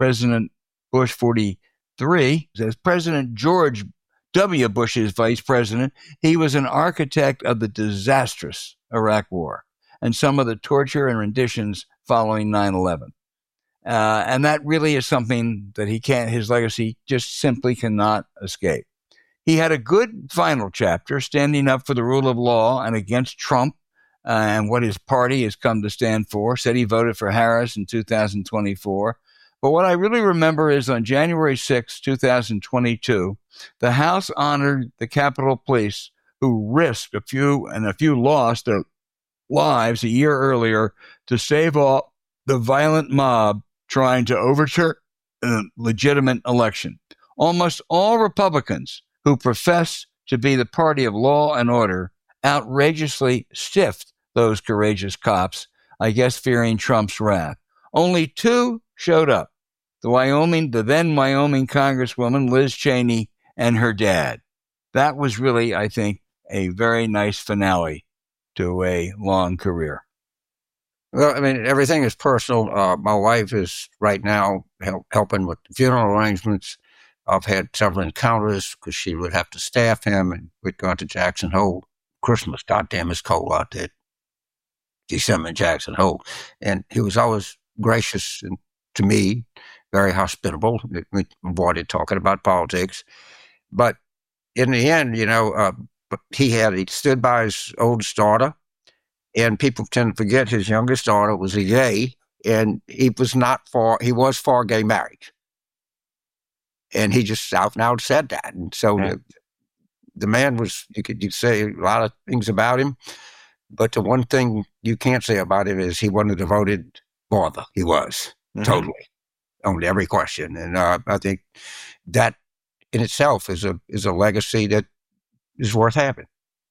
43, as President George W. Bush's vice president, he was an architect of the disastrous Iraq War and some of the torture and renditions following 9/11. And that really is something that his legacy just simply cannot escape. He had a good final chapter standing up for the rule of law and against Trump and what his party has come to stand for. Said he voted for Harris in 2024. But what I really remember is on January 6, 2022, the House honored the Capitol Police, who risked a few lost their lives a year earlier to stave off the violent mob trying to overturn a legitimate election. Almost all Republicans who profess to be the party of law and order outrageously stiffed those courageous cops, I guess fearing Trump's wrath. Only 2 showed up, the then Wyoming Congresswoman Liz Cheney and her dad. That was really, I think, a very nice finale to a long career. Well, I mean, everything is personal. My wife is right now helping with the funeral arrangements. I've had several encounters because she would have to staff him, and we'd go to Jackson Hole. Christmas, goddamn, it's cold out there. December in Jackson Hole. And he was always gracious to me, very hospitable. We avoided talking about politics. But in the end, he stood by his oldest daughter. And people tend to forget his youngest daughter was a gay, and he was for gay marriage. And he just out and out said that. And so the man was, you could say a lot of things about him But the one thing you can't say about him is he wasn't a devoted father. He was, totally, on every question. And I think that in itself is a legacy that is worth having.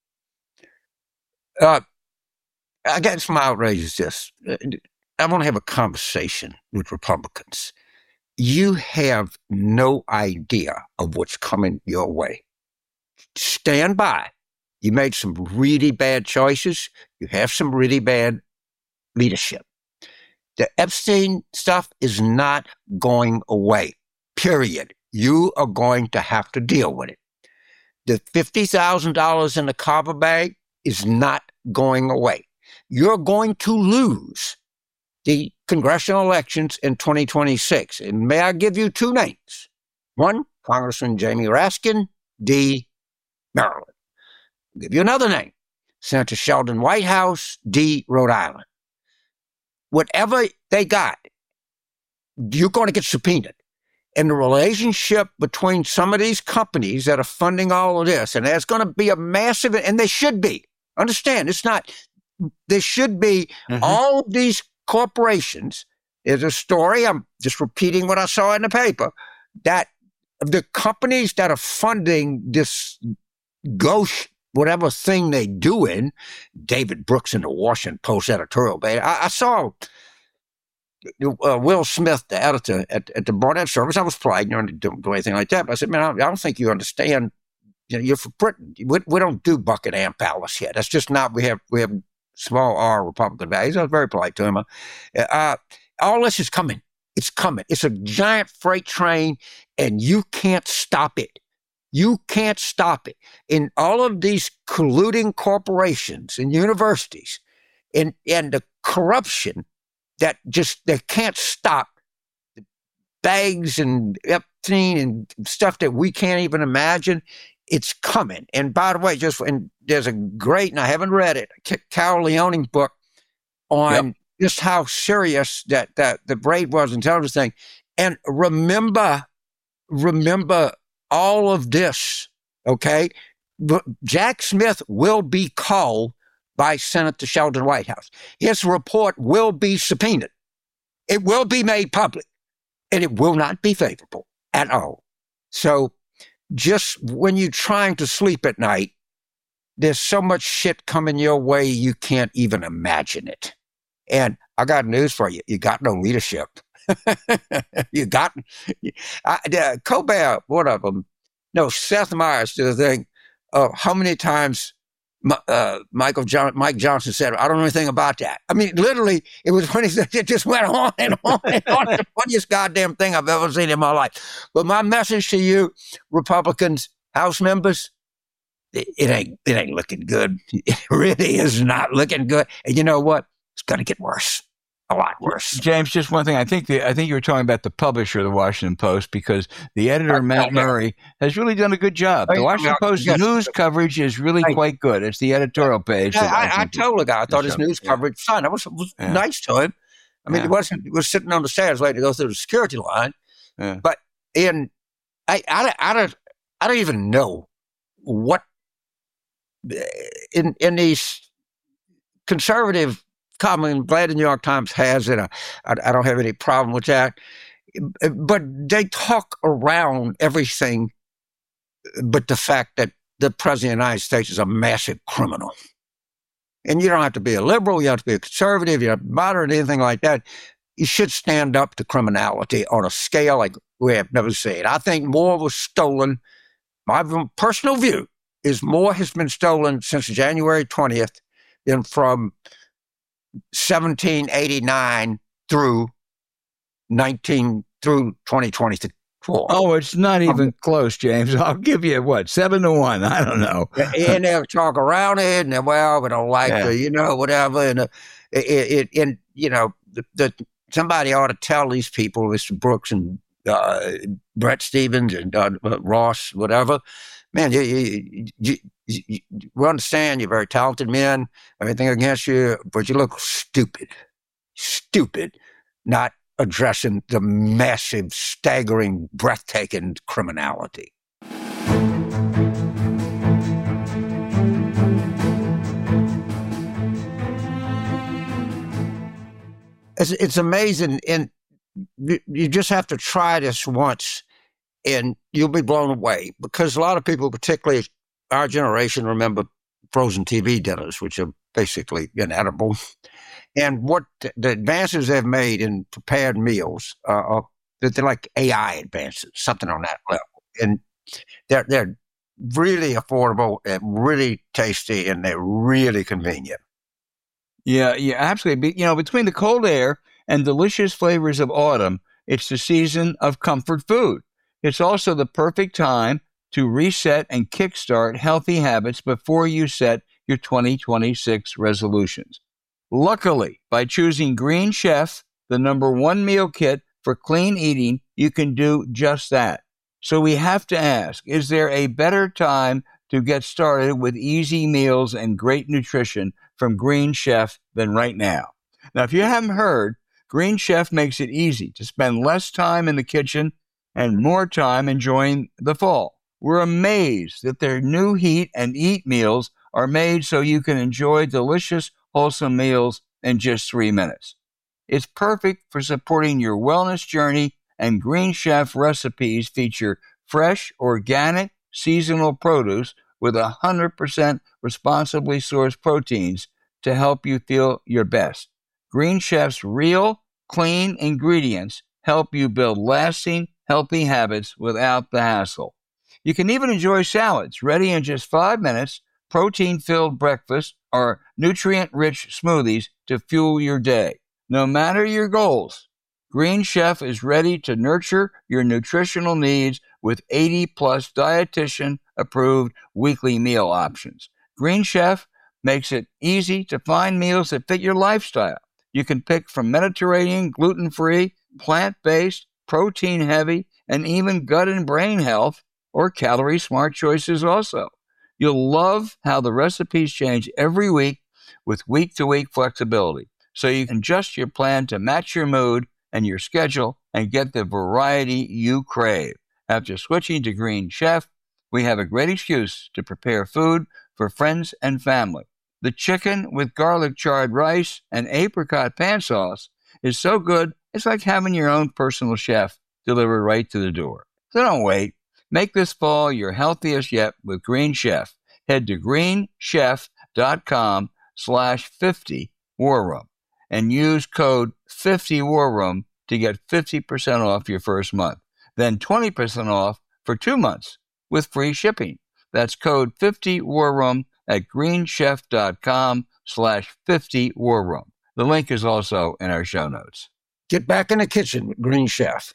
I guess my outrage is this. I want to have a conversation with Republicans. You have no idea of what's coming your way. Stand by. You made some really bad choices. You have some really bad leadership. The Epstein stuff is not going away, period. You are going to have to deal with it. The $50,000 in the carpet bag is not going away. You're going to lose the congressional elections in 2026. And may I give you two names? One, Congressman Jamie Raskin, D, Maryland. I'll give you another name, Senator Sheldon Whitehouse, D, Rhode Island. Whatever they got, you're going to get subpoenaed. And the relationship between some of these companies that are funding all of this, and there's going to be a massive, and they should be. Understand, it's not, there should be all of these corporations. There's a story, I'm just repeating what I saw in the paper, that the companies that are funding this ghost, whatever thing they doing, David Brooks in the Washington Post editorial page. I saw Will Smith, the editor at the Barnett service. I was polite, you don't do anything like that. But I said, man, I don't think you understand. You know, you're for Britain. We don't do Buckingham Palace yet. That's just not. We have small R Republican values. I was very polite to him. All this is coming. It's coming. It's a giant freight train, and you can't stop it. You can't stop it. In all of these colluding corporations and universities and the corruption that they can't stop, the bags and Epstein and stuff that we can't even imagine, it's coming. And by the way, there's a great, and I haven't read it, Carol Leoning book on just how serious that the Braid was intelligence thing. And remember all of this, okay? Jack Smith will be called by Senator Sheldon Whitehouse. His report will be subpoenaed. It will be made public, and it will not be favorable at all. So just when you're trying to sleep at night, there's so much shit coming your way, you can't even imagine it. And I got news for you. You got no leadership. Colbert, one of them. No, Seth Meyers did a thing. How many times Mike Johnson said, I don't know anything about that. I mean, literally, it was when it just went on and on and on. The funniest goddamn thing I've ever seen in my life. But my message to you, Republicans, House members, it ain't looking good. It really is not looking good. And you know what? It's going to get worse. A lot worse. James, just one thing. I think you were talking about the publisher of the Washington Post, because the editor, Matt Murray, has really done a good job. The Washington Post news coverage is really quite good. It's the editorial page. I told the guy, I thought his news coverage was fine. I was nice to him. I mean, he was sitting on the stairs waiting to go through the security line. Yeah. But I don't even know what in these conservative. I'm glad the New York Times has it. I don't have any problem with that. But they talk around everything but the fact that the President of the United States is a massive criminal. And you don't have to be a liberal. You have to be a conservative. You don't have to be moderate, anything like that. You should stand up to criminality on a scale like we have never seen. I think more was stolen. My personal view is more has been stolen since January 20th than from 1789 through 2024. Oh, it's not even close, James. I'll give you 7-1. I don't know. And they'll talk around it, and we don't like whatever. And somebody ought to tell these people, Mr. Brooks and Brett Stevens and Ross, whatever. Man, you we understand you're very talented men, everything against you, but you look stupid, not addressing the massive, staggering, breathtaking criminality. It's amazing. And you just have to try this once and you'll be blown away, because a lot of people, particularly our generation, remember frozen TV dinners, which are basically inedible. And what the advances they've made in prepared meals they're like AI advances, something on that level. And they're really affordable and really tasty, and they're really convenient. Yeah, absolutely. Between the cold air and delicious flavors of autumn, it's the season of comfort food. It's also the perfect time to reset and kickstart healthy habits before you set your 2026 resolutions. Luckily, by choosing Green Chef, the #1 meal kit for clean eating, you can do just that. So we have to ask, is there a better time to get started with easy meals and great nutrition from Green Chef than right now? Now, if you haven't heard, Green Chef makes it easy to spend less time in the kitchen and more time enjoying the fall. We're amazed that their new heat and eat meals are made so you can enjoy delicious, wholesome meals in just 3 minutes. It's perfect for supporting your wellness journey, and Green Chef recipes feature fresh, organic, seasonal produce with 100% responsibly sourced proteins to help you feel your best. Green Chef's real, clean ingredients help you build lasting, healthy habits without the hassle. You can even enjoy salads ready in just 5 minutes, protein-filled breakfast, or nutrient-rich smoothies to fuel your day. No matter your goals, Green Chef is ready to nurture your nutritional needs with 80-plus dietitian-approved weekly meal options. Green Chef makes it easy to find meals that fit your lifestyle. You can pick from Mediterranean, gluten-free, plant-based, protein-heavy, and even gut and brain health or calorie-smart choices also. You'll love how the recipes change every week with week-to-week flexibility, so you can adjust your plan to match your mood and your schedule and get the variety you crave. After switching to Green Chef, we have a great excuse to prepare food for friends and family. The chicken with garlic charred rice and apricot pan sauce is so good, it's like having your own personal chef delivered right to the door. So don't wait. Make this fall your healthiest yet with Green Chef. Head to greenchef.com/50warroom and use code 50warroom to get 50% off your first month. Then 20% off for 2 months with free shipping. That's code 50warroom at greenchef.com/50warroom. The link is also in our show notes. Get back in the kitchen with Green Chef.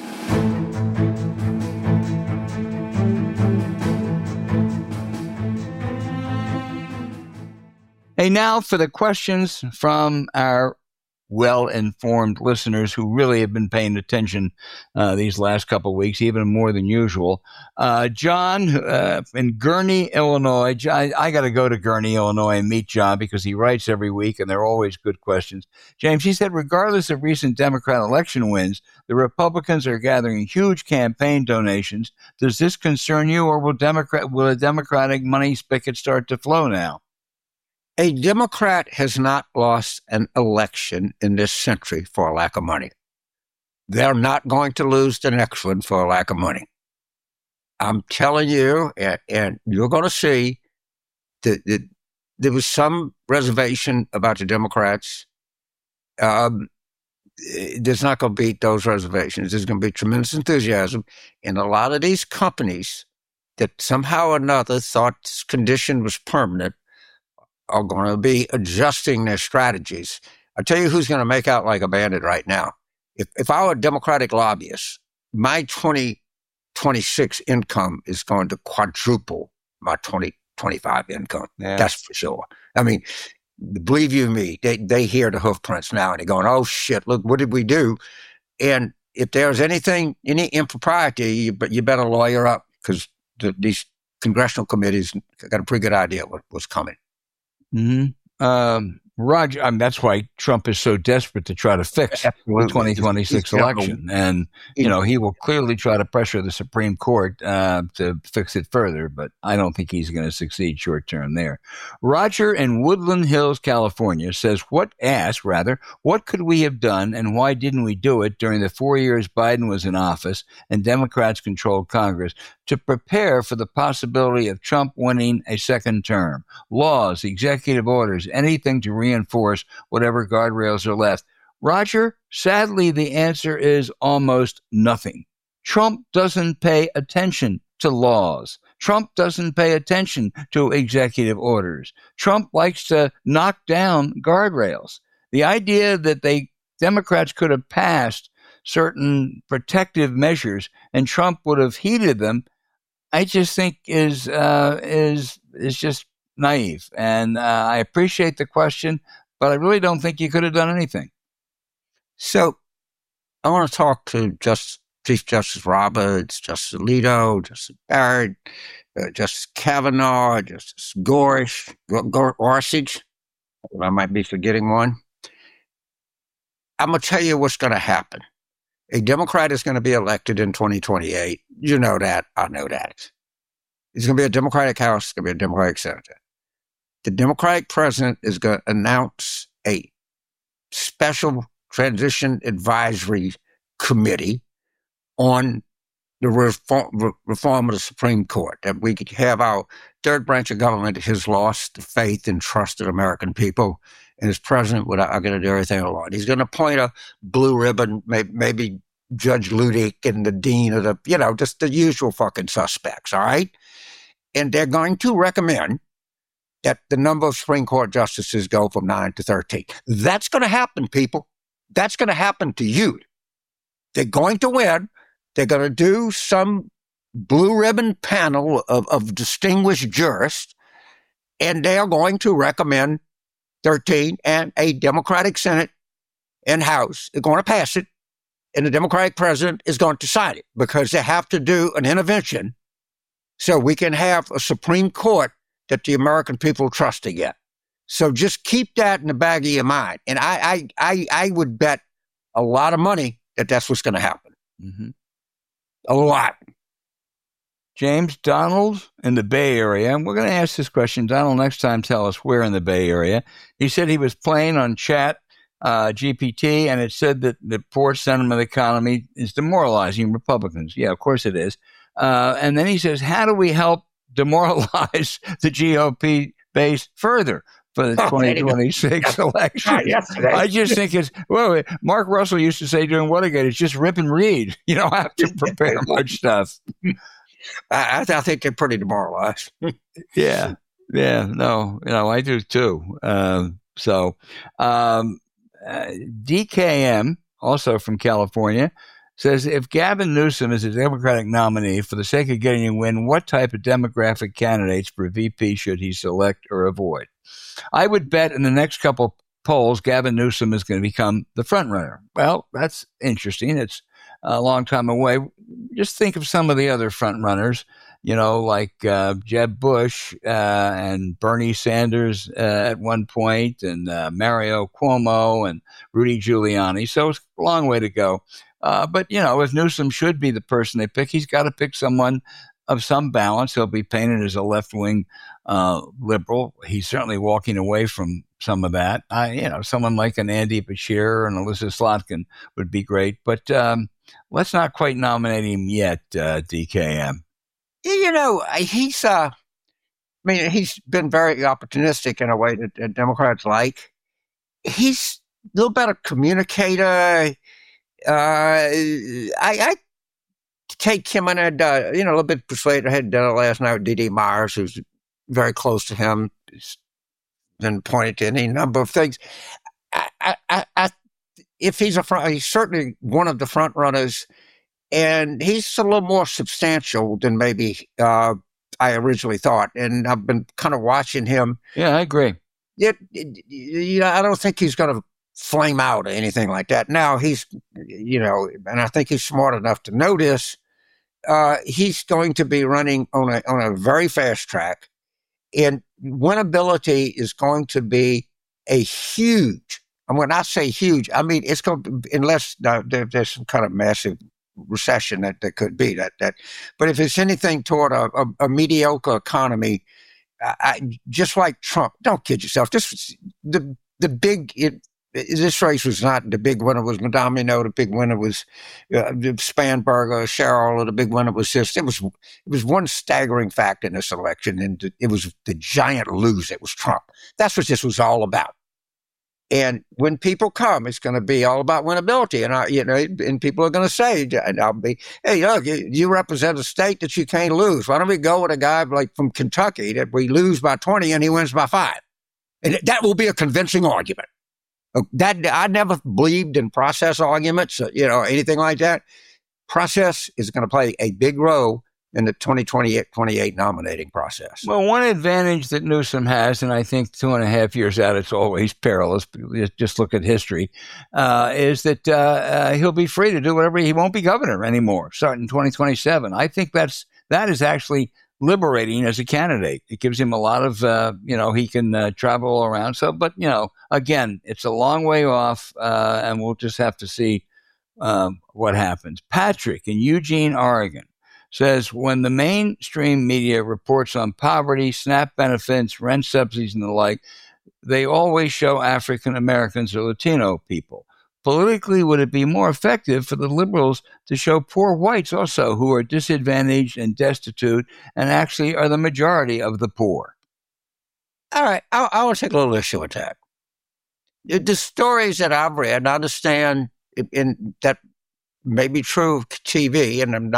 Hey, now for the questions from our well-informed listeners who really have been paying attention these last couple of weeks, even more than usual. John in Gurnee, Illinois. I got to go to Gurnee, Illinois and meet John because he writes every week and they're always good questions. James, he said, regardless of recent Democrat election wins, the Republicans are gathering huge campaign donations. Does this concern you, or will a Democratic money spigot start to flow now? A Democrat has not lost an election in this century for a lack of money. They're not going to lose the next one for a lack of money. I'm telling you, and you're going to see that there was some reservation about the Democrats. There's not going to beat those reservations. There's going to be tremendous enthusiasm. And a lot of these companies that somehow or another thought this condition was permanent are going to be adjusting their strategies. I'll tell you who's going to make out like a bandit right now. If I were a Democratic lobbyist, my 2026 income is going to quadruple my 2025 income. Yeah. That's for sure. I mean, believe you me, they hear the hoof prints now and they're going, oh shit, look, what did we do? And if there's any impropriety, you better lawyer up, because these congressional committees got a pretty good idea what's coming. Mm-hmm. Roger, that's why Trump is so desperate to try to fix the 2026 election. And, he will clearly try to pressure the Supreme Court to fix it further, but I don't think he's going to succeed short term there. Roger in Woodland Hills, California says, what could we have done and why didn't we do it during the 4 years Biden was in office and Democrats controlled Congress to prepare for the possibility of Trump winning a second term? Laws, executive orders, anything to reinforce whatever guardrails are left. Roger, sadly, the answer is almost nothing. Trump doesn't pay attention to laws. Trump doesn't pay attention to executive orders. Trump likes to knock down guardrails. The idea that Democrats could have passed certain protective measures and Trump would have heeded them, I just think is just naive. And I appreciate the question, but I really don't think you could have done anything. So I want to talk to Chief Justice Roberts, Justice Alito, Justice Barrett, Justice Kavanaugh, Justice Gorsuch. I might be forgetting one. I'm going to tell you what's going to happen. A Democrat is going to be elected in 2028. You know that. I know that. It's going to be a Democratic House. It's going to be a Democratic Senator. The Democratic president is going to announce a special transition advisory committee on the reform of the Supreme Court, that we could have our third branch of government has lost the faith and trust of the American people, and his president are going to do everything alone. He's going to appoint a blue ribbon, maybe Judge Ludick and the dean of the, just the usual fucking suspects, all right? And they're going to recommend that the number of Supreme Court justices go from 9 to 13. That's going to happen, people. That's going to happen to you. They're going to win. They're going to do some blue ribbon panel of distinguished jurists, and they are going to recommend 13, and a Democratic Senate and House are going to pass it, and the Democratic president is going to sign it because they have to do an intervention so we can have a Supreme Court that the American people trust again. So just keep that in the back of your mind. And I would bet a lot of money that that's what's going to happen. Mm-hmm. A lot. James, Donald in the Bay Area. We're going to ask this question. Donald, next time tell us where in the Bay Area. He said he was playing on Chat GPT, and it said that the poor sentiment economy is demoralizing Republicans. Yeah, of course it is. And then he says, how do we help demoralize the GOP base further for the 2026 election? I just think Mark Russell used to say during Watergate, it's just rip and read. You don't have to prepare much stuff. I think they're pretty demoralized. Yeah, no, I do too. DKM, also from California, says, if Gavin Newsom is a Democratic nominee, for the sake of getting a win, what type of demographic candidates for VP should he select or avoid? I would bet in the next couple polls, Gavin Newsom is going to become the front runner. Well, that's interesting. It's a long time away. Just think of some of the other front runners, like Jeb Bush and Bernie Sanders at one point, and Mario Cuomo and Rudy Giuliani. So it's a long way to go. But, if Newsom should be the person they pick, he's got to pick someone of some balance. He'll be painted as a left-wing liberal. He's certainly walking away from some of that. Someone like an Andy Beshear and Alyssa Slotkin would be great. But let's not quite nominate him yet, DKM. He's been very opportunistic in a way that Democrats like. He's a little better communicator. I take him on a little bit persuaded. I had dinner last night with D.D. Myers, who's very close to him. He's been pointed to any number of things. If he's he's certainly one of the front runners, and he's a little more substantial than maybe I originally thought. And I've been kind of watching him. Yeah, I agree. I don't think he's going to flame out or anything like that. Now he's, and I think he's smart enough to know this. He's going to be running on a very fast track, and winnability is going to be a huge, and when I say huge, I mean it's going to, unless there's some kind of massive recession that could be that. But if it's anything toward a mediocre economy, just like Trump, don't kid yourself. This race was not the big winner was Domino. The big winner was Spanberger, Sherrill. The big winner was this. It was one staggering fact in this election, and it was the giant loser. It was Trump. That's what this was all about. And when people come, it's going to be all about winnability. And and people are going to say, and I'll be, hey, look, you represent a state that you can't lose. Why don't we go with a guy like from Kentucky that we lose by 20 and he wins by 5? And that will be a convincing argument. That I never believed in process arguments, anything like that. Process is going to play a big role in the 2028 nominating process. Well, one advantage that Newsom has, and I think 2.5 years out, it's always perilous, just look at history, is that he'll be free to do whatever. He won't be governor anymore, starting in 2027. I think that is actually liberating as a candidate. It gives him a lot of, he can travel around. So, but, again, it's a long way off, and we'll just have to see what happens. Patrick in Eugene, Oregon, says when the mainstream media reports on poverty, SNAP benefits, rent subsidies, and the like, they always show African Americans or Latino people. Politically, would it be more effective for the liberals to show poor whites also who are disadvantaged and destitute and actually are the majority of the poor? All right, I want to take a little issue with that. The stories that I've read, and I understand that may be true of TV, and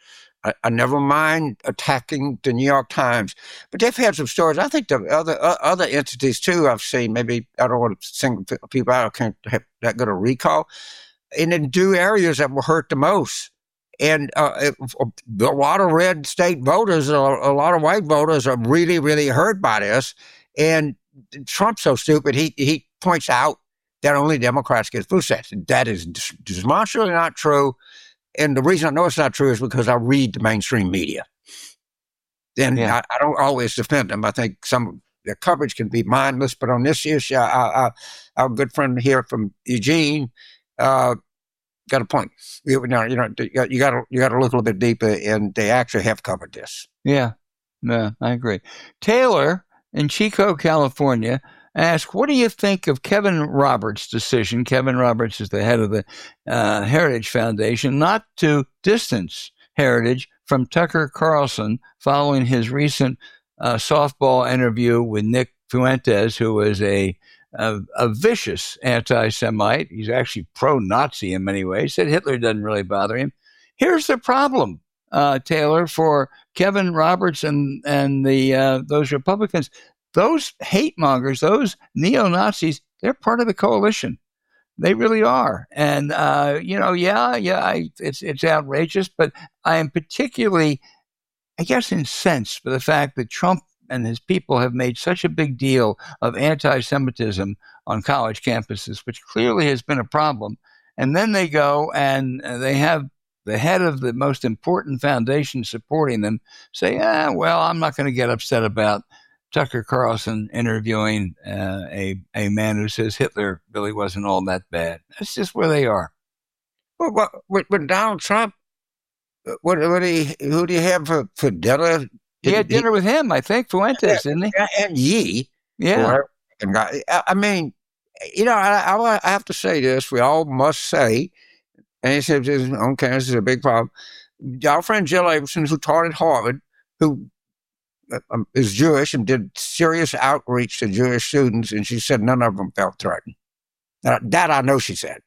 I never mind attacking the New York Times, but they've had some stories. I think the other entities too I've seen, maybe I don't want to single people out, I can't have that good a recall, and in do areas that were hurt the most. And a lot of red state voters, a lot of white voters are really, really hurt by this. And Trump's so stupid, he points out that only Democrats get food stamps. That is demonstrably not true. And the reason I know it's not true is because I read the mainstream media. And I don't always defend them. I think some of their coverage can be mindless. But on this issue, our good friend here from Eugene got a point. You got to look a little bit deeper, and they actually have covered this. Yeah, no, I agree. Taylor in Chico, California, ask, what do you think of Kevin Roberts' decision? Kevin Roberts is the head of the Heritage Foundation, not to distance Heritage from Tucker Carlson following his recent softball interview with Nick Fuentes, who was a vicious anti-Semite. He's actually pro-Nazi in many ways. Said Hitler doesn't really bother him. Here's the problem, Taylor, for Kevin Roberts and those Republicans. Those hate mongers, those neo-Nazis, they're part of the coalition. They really are. And, it's outrageous, but I am particularly, I guess, incensed by the fact that Trump and his people have made such a big deal of anti-Semitism on college campuses, which clearly has been a problem. And then they go and they have the head of the most important foundation supporting them say, I'm not going to get upset about Tucker Carlson interviewing a man who says Hitler really wasn't all that bad. That's just where they are. Well, with Donald Trump, who do you have for dinner? He had dinner with him, I think, Fuentes, didn't he? And Yee. Yeah. I mean, I have to say this. We all must say, and he said, okay, this is a big problem. Our friend Jill Abramson, who taught at Harvard, who is Jewish and did serious outreach to Jewish students, and she said none of them felt threatened. That I know she said.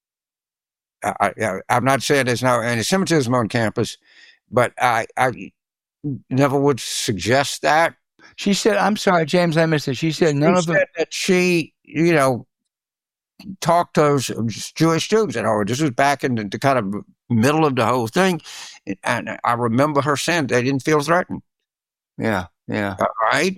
I'm not saying there's no anti-Semitism on campus, but I never would suggest that. She said, I'm sorry, James, I missed it. She said none of them. That she, talked to those Jewish students at Harvard. This was back in the kind of middle of the whole thing. And I remember her saying they didn't feel threatened. Yeah. All right.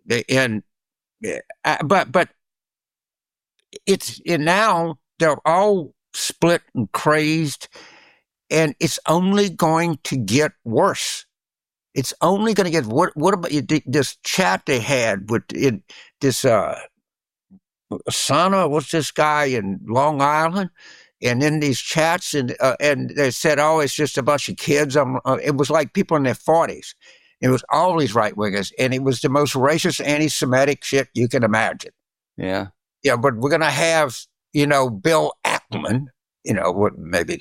But it's now they're all split and crazed, and it's only going to get worse. It's only going to get what about this chat they had with this Asana, what's this guy in Long Island? And in these chats, and they said, oh, it's just a bunch of kids. It was like people in their 40s. It was all these right-wingers, and it was the most racist, anti-Semitic shit you can imagine. Yeah. Yeah, but we're going to have, Bill Ackman, maybe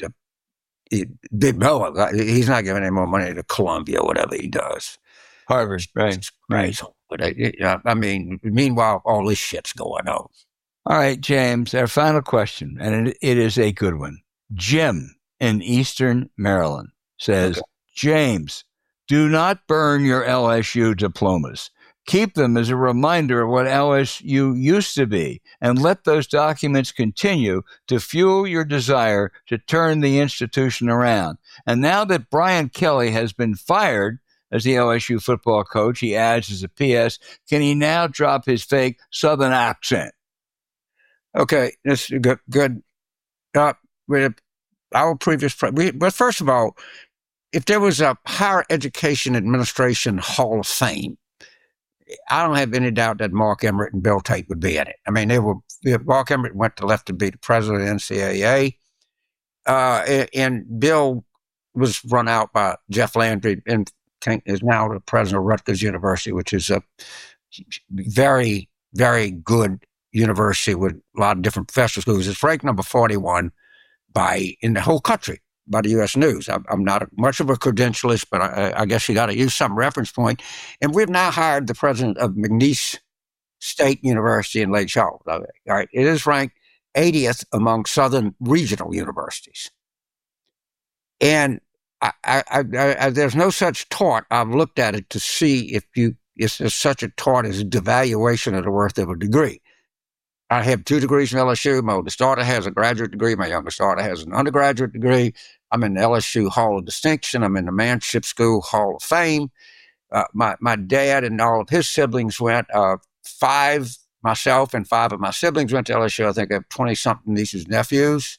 Big Bill. He's not giving any more money to Columbia, whatever he does. Harvard, right. It's crazy. But, meanwhile, all this shit's going on. All right, James, our final question, and it is a good one. Jim in Eastern Maryland says, okay. James, do not burn your LSU diplomas. Keep them as a reminder of what LSU used to be, and let those documents continue to fuel your desire to turn the institution around. And now that Brian Kelly has been fired as the LSU football coach, he adds as a PS, can he now drop his fake Southern accent? Okay, that's good. With our previous, but first of all, if there was a Higher Education Administration Hall of Fame, I don't have any doubt that Mark Emmert and Bill Tate would be in it. I mean, Mark Emmert went to left to be the president of the NCAA, and Bill was run out by Jeff Landry and is now the president of Rutgers University, which is a very, very good university with a lot of different professional schools. It's ranked number 41 in the whole country by the U.S. News. I'm not much of a credentialist, but I guess you got to use some reference point. And we've now hired the president of McNeese State University in Lake Charles. All right, it is ranked 80th among Southern regional universities. And there's no such taught. I've looked at it to see if there's such a taught as devaluation of the worth of a degree. I have 2 degrees from LSU. My oldest daughter has a graduate degree. My youngest daughter has an undergraduate degree. I'm in the LSU Hall of Distinction. I'm in the Manship School Hall of Fame. My dad and all of his siblings went. Myself and 5 of my siblings went to LSU. I think I have 20-something nieces and nephews.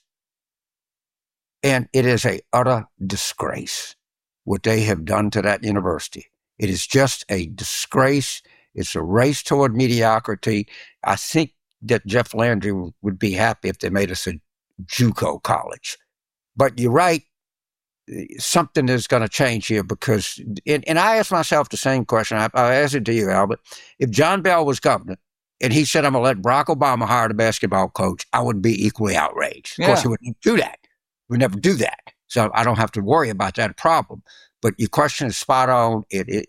And it is a utter disgrace what they have done to that university. It is just a disgrace. It's a race toward mediocrity. I think that Jeff Landry would be happy if they made us a JUCO college. But you're right, something is going to change here because, and I asked myself the same question. I asked it to you, Albert. If John Bell was governor and he said, I'm going to let Barack Obama hire the basketball coach, I would be equally outraged. Of course, he wouldn't do that. He would never do that. So I don't have to worry about that problem. But your question is spot on.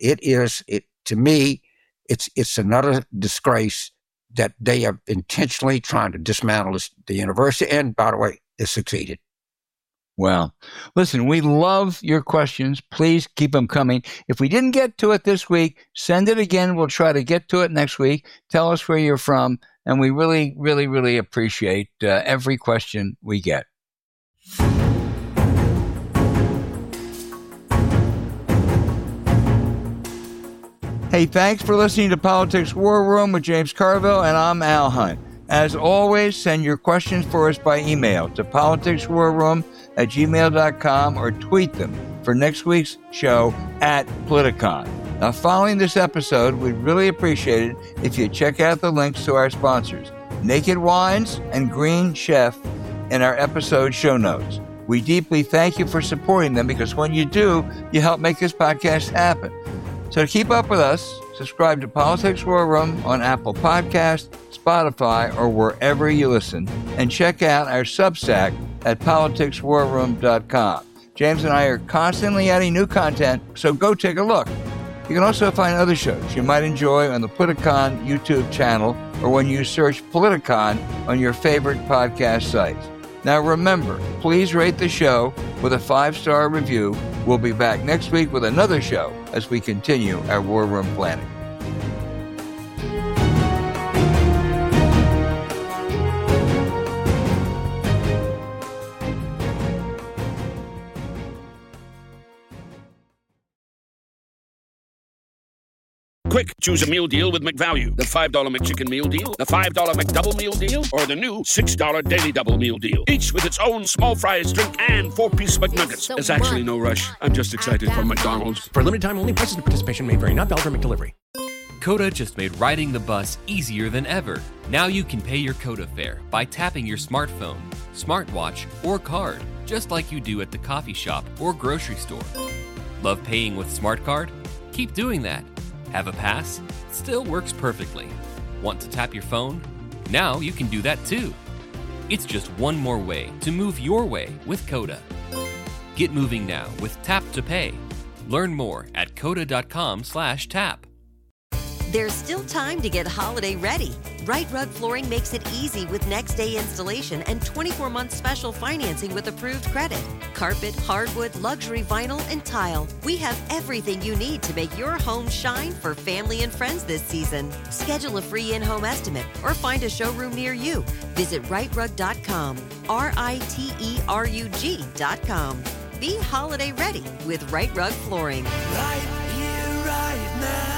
To me, it's another disgrace that they are intentionally trying to dismantle the university. And by the way, it succeeded. Well, listen, we love your questions. Please keep them coming. If we didn't get to it this week, send it again. We'll try to get to it next week. Tell us where you're from. And we really, really, really appreciate every question we get. Hey, thanks for listening to Politics War Room with James Carville, and I'm Al Hunt. As always, send your questions for us by email to politicswarroom@gmail.com or tweet them for next week's show at Politicon. Now, following this episode, we'd really appreciate it if you check out the links to our sponsors, Naked Wines and Green Chef, in our episode show notes. We deeply thank you for supporting them because when you do, you help make this podcast happen. So to keep up with us, subscribe to Politics War Room on Apple Podcasts, Spotify, or wherever you listen, and check out our Substack at politicswarroom.com. James and I are constantly adding new content, so go take a look. You can also find other shows you might enjoy on the Politicon YouTube channel or when you search Politicon on your favorite podcast sites. Now remember, please rate the show with a 5-star review. We'll be back next week with another show as we continue our War Room planning. Quick, choose a meal deal with McValue. The $5 McChicken meal deal, the $5 McDouble meal deal, or the new $6 Daily Double meal deal. Each with its own small fries, drink, and 4-piece McNuggets. There's actually no rush. I'm just excited for McDonald's. For limited time only, prices and participation may vary. Not valid for McDelivery. Coda just made riding the bus easier than ever. Now you can pay your Coda fare by tapping your smartphone, smartwatch, or card, just like you do at the coffee shop or grocery store. Love paying with Smart Card? Keep doing that. Have a pass? Still works perfectly. Want to tap your phone? Now you can do that too. It's just one more way to move your way with Coda. Get moving now with Tap to Pay. Learn more at coda.com/tap. There's still time to get holiday ready. Right Rug Flooring makes it easy with next day installation and 24-month special financing with approved credit. Carpet, hardwood, luxury vinyl, and tile. We have everything you need to make your home shine for family and friends this season. Schedule a free in-home estimate or find a showroom near you. Visit rightrug.com, RITERUG.com. Be holiday ready with Right Rug Flooring. Right here, right now.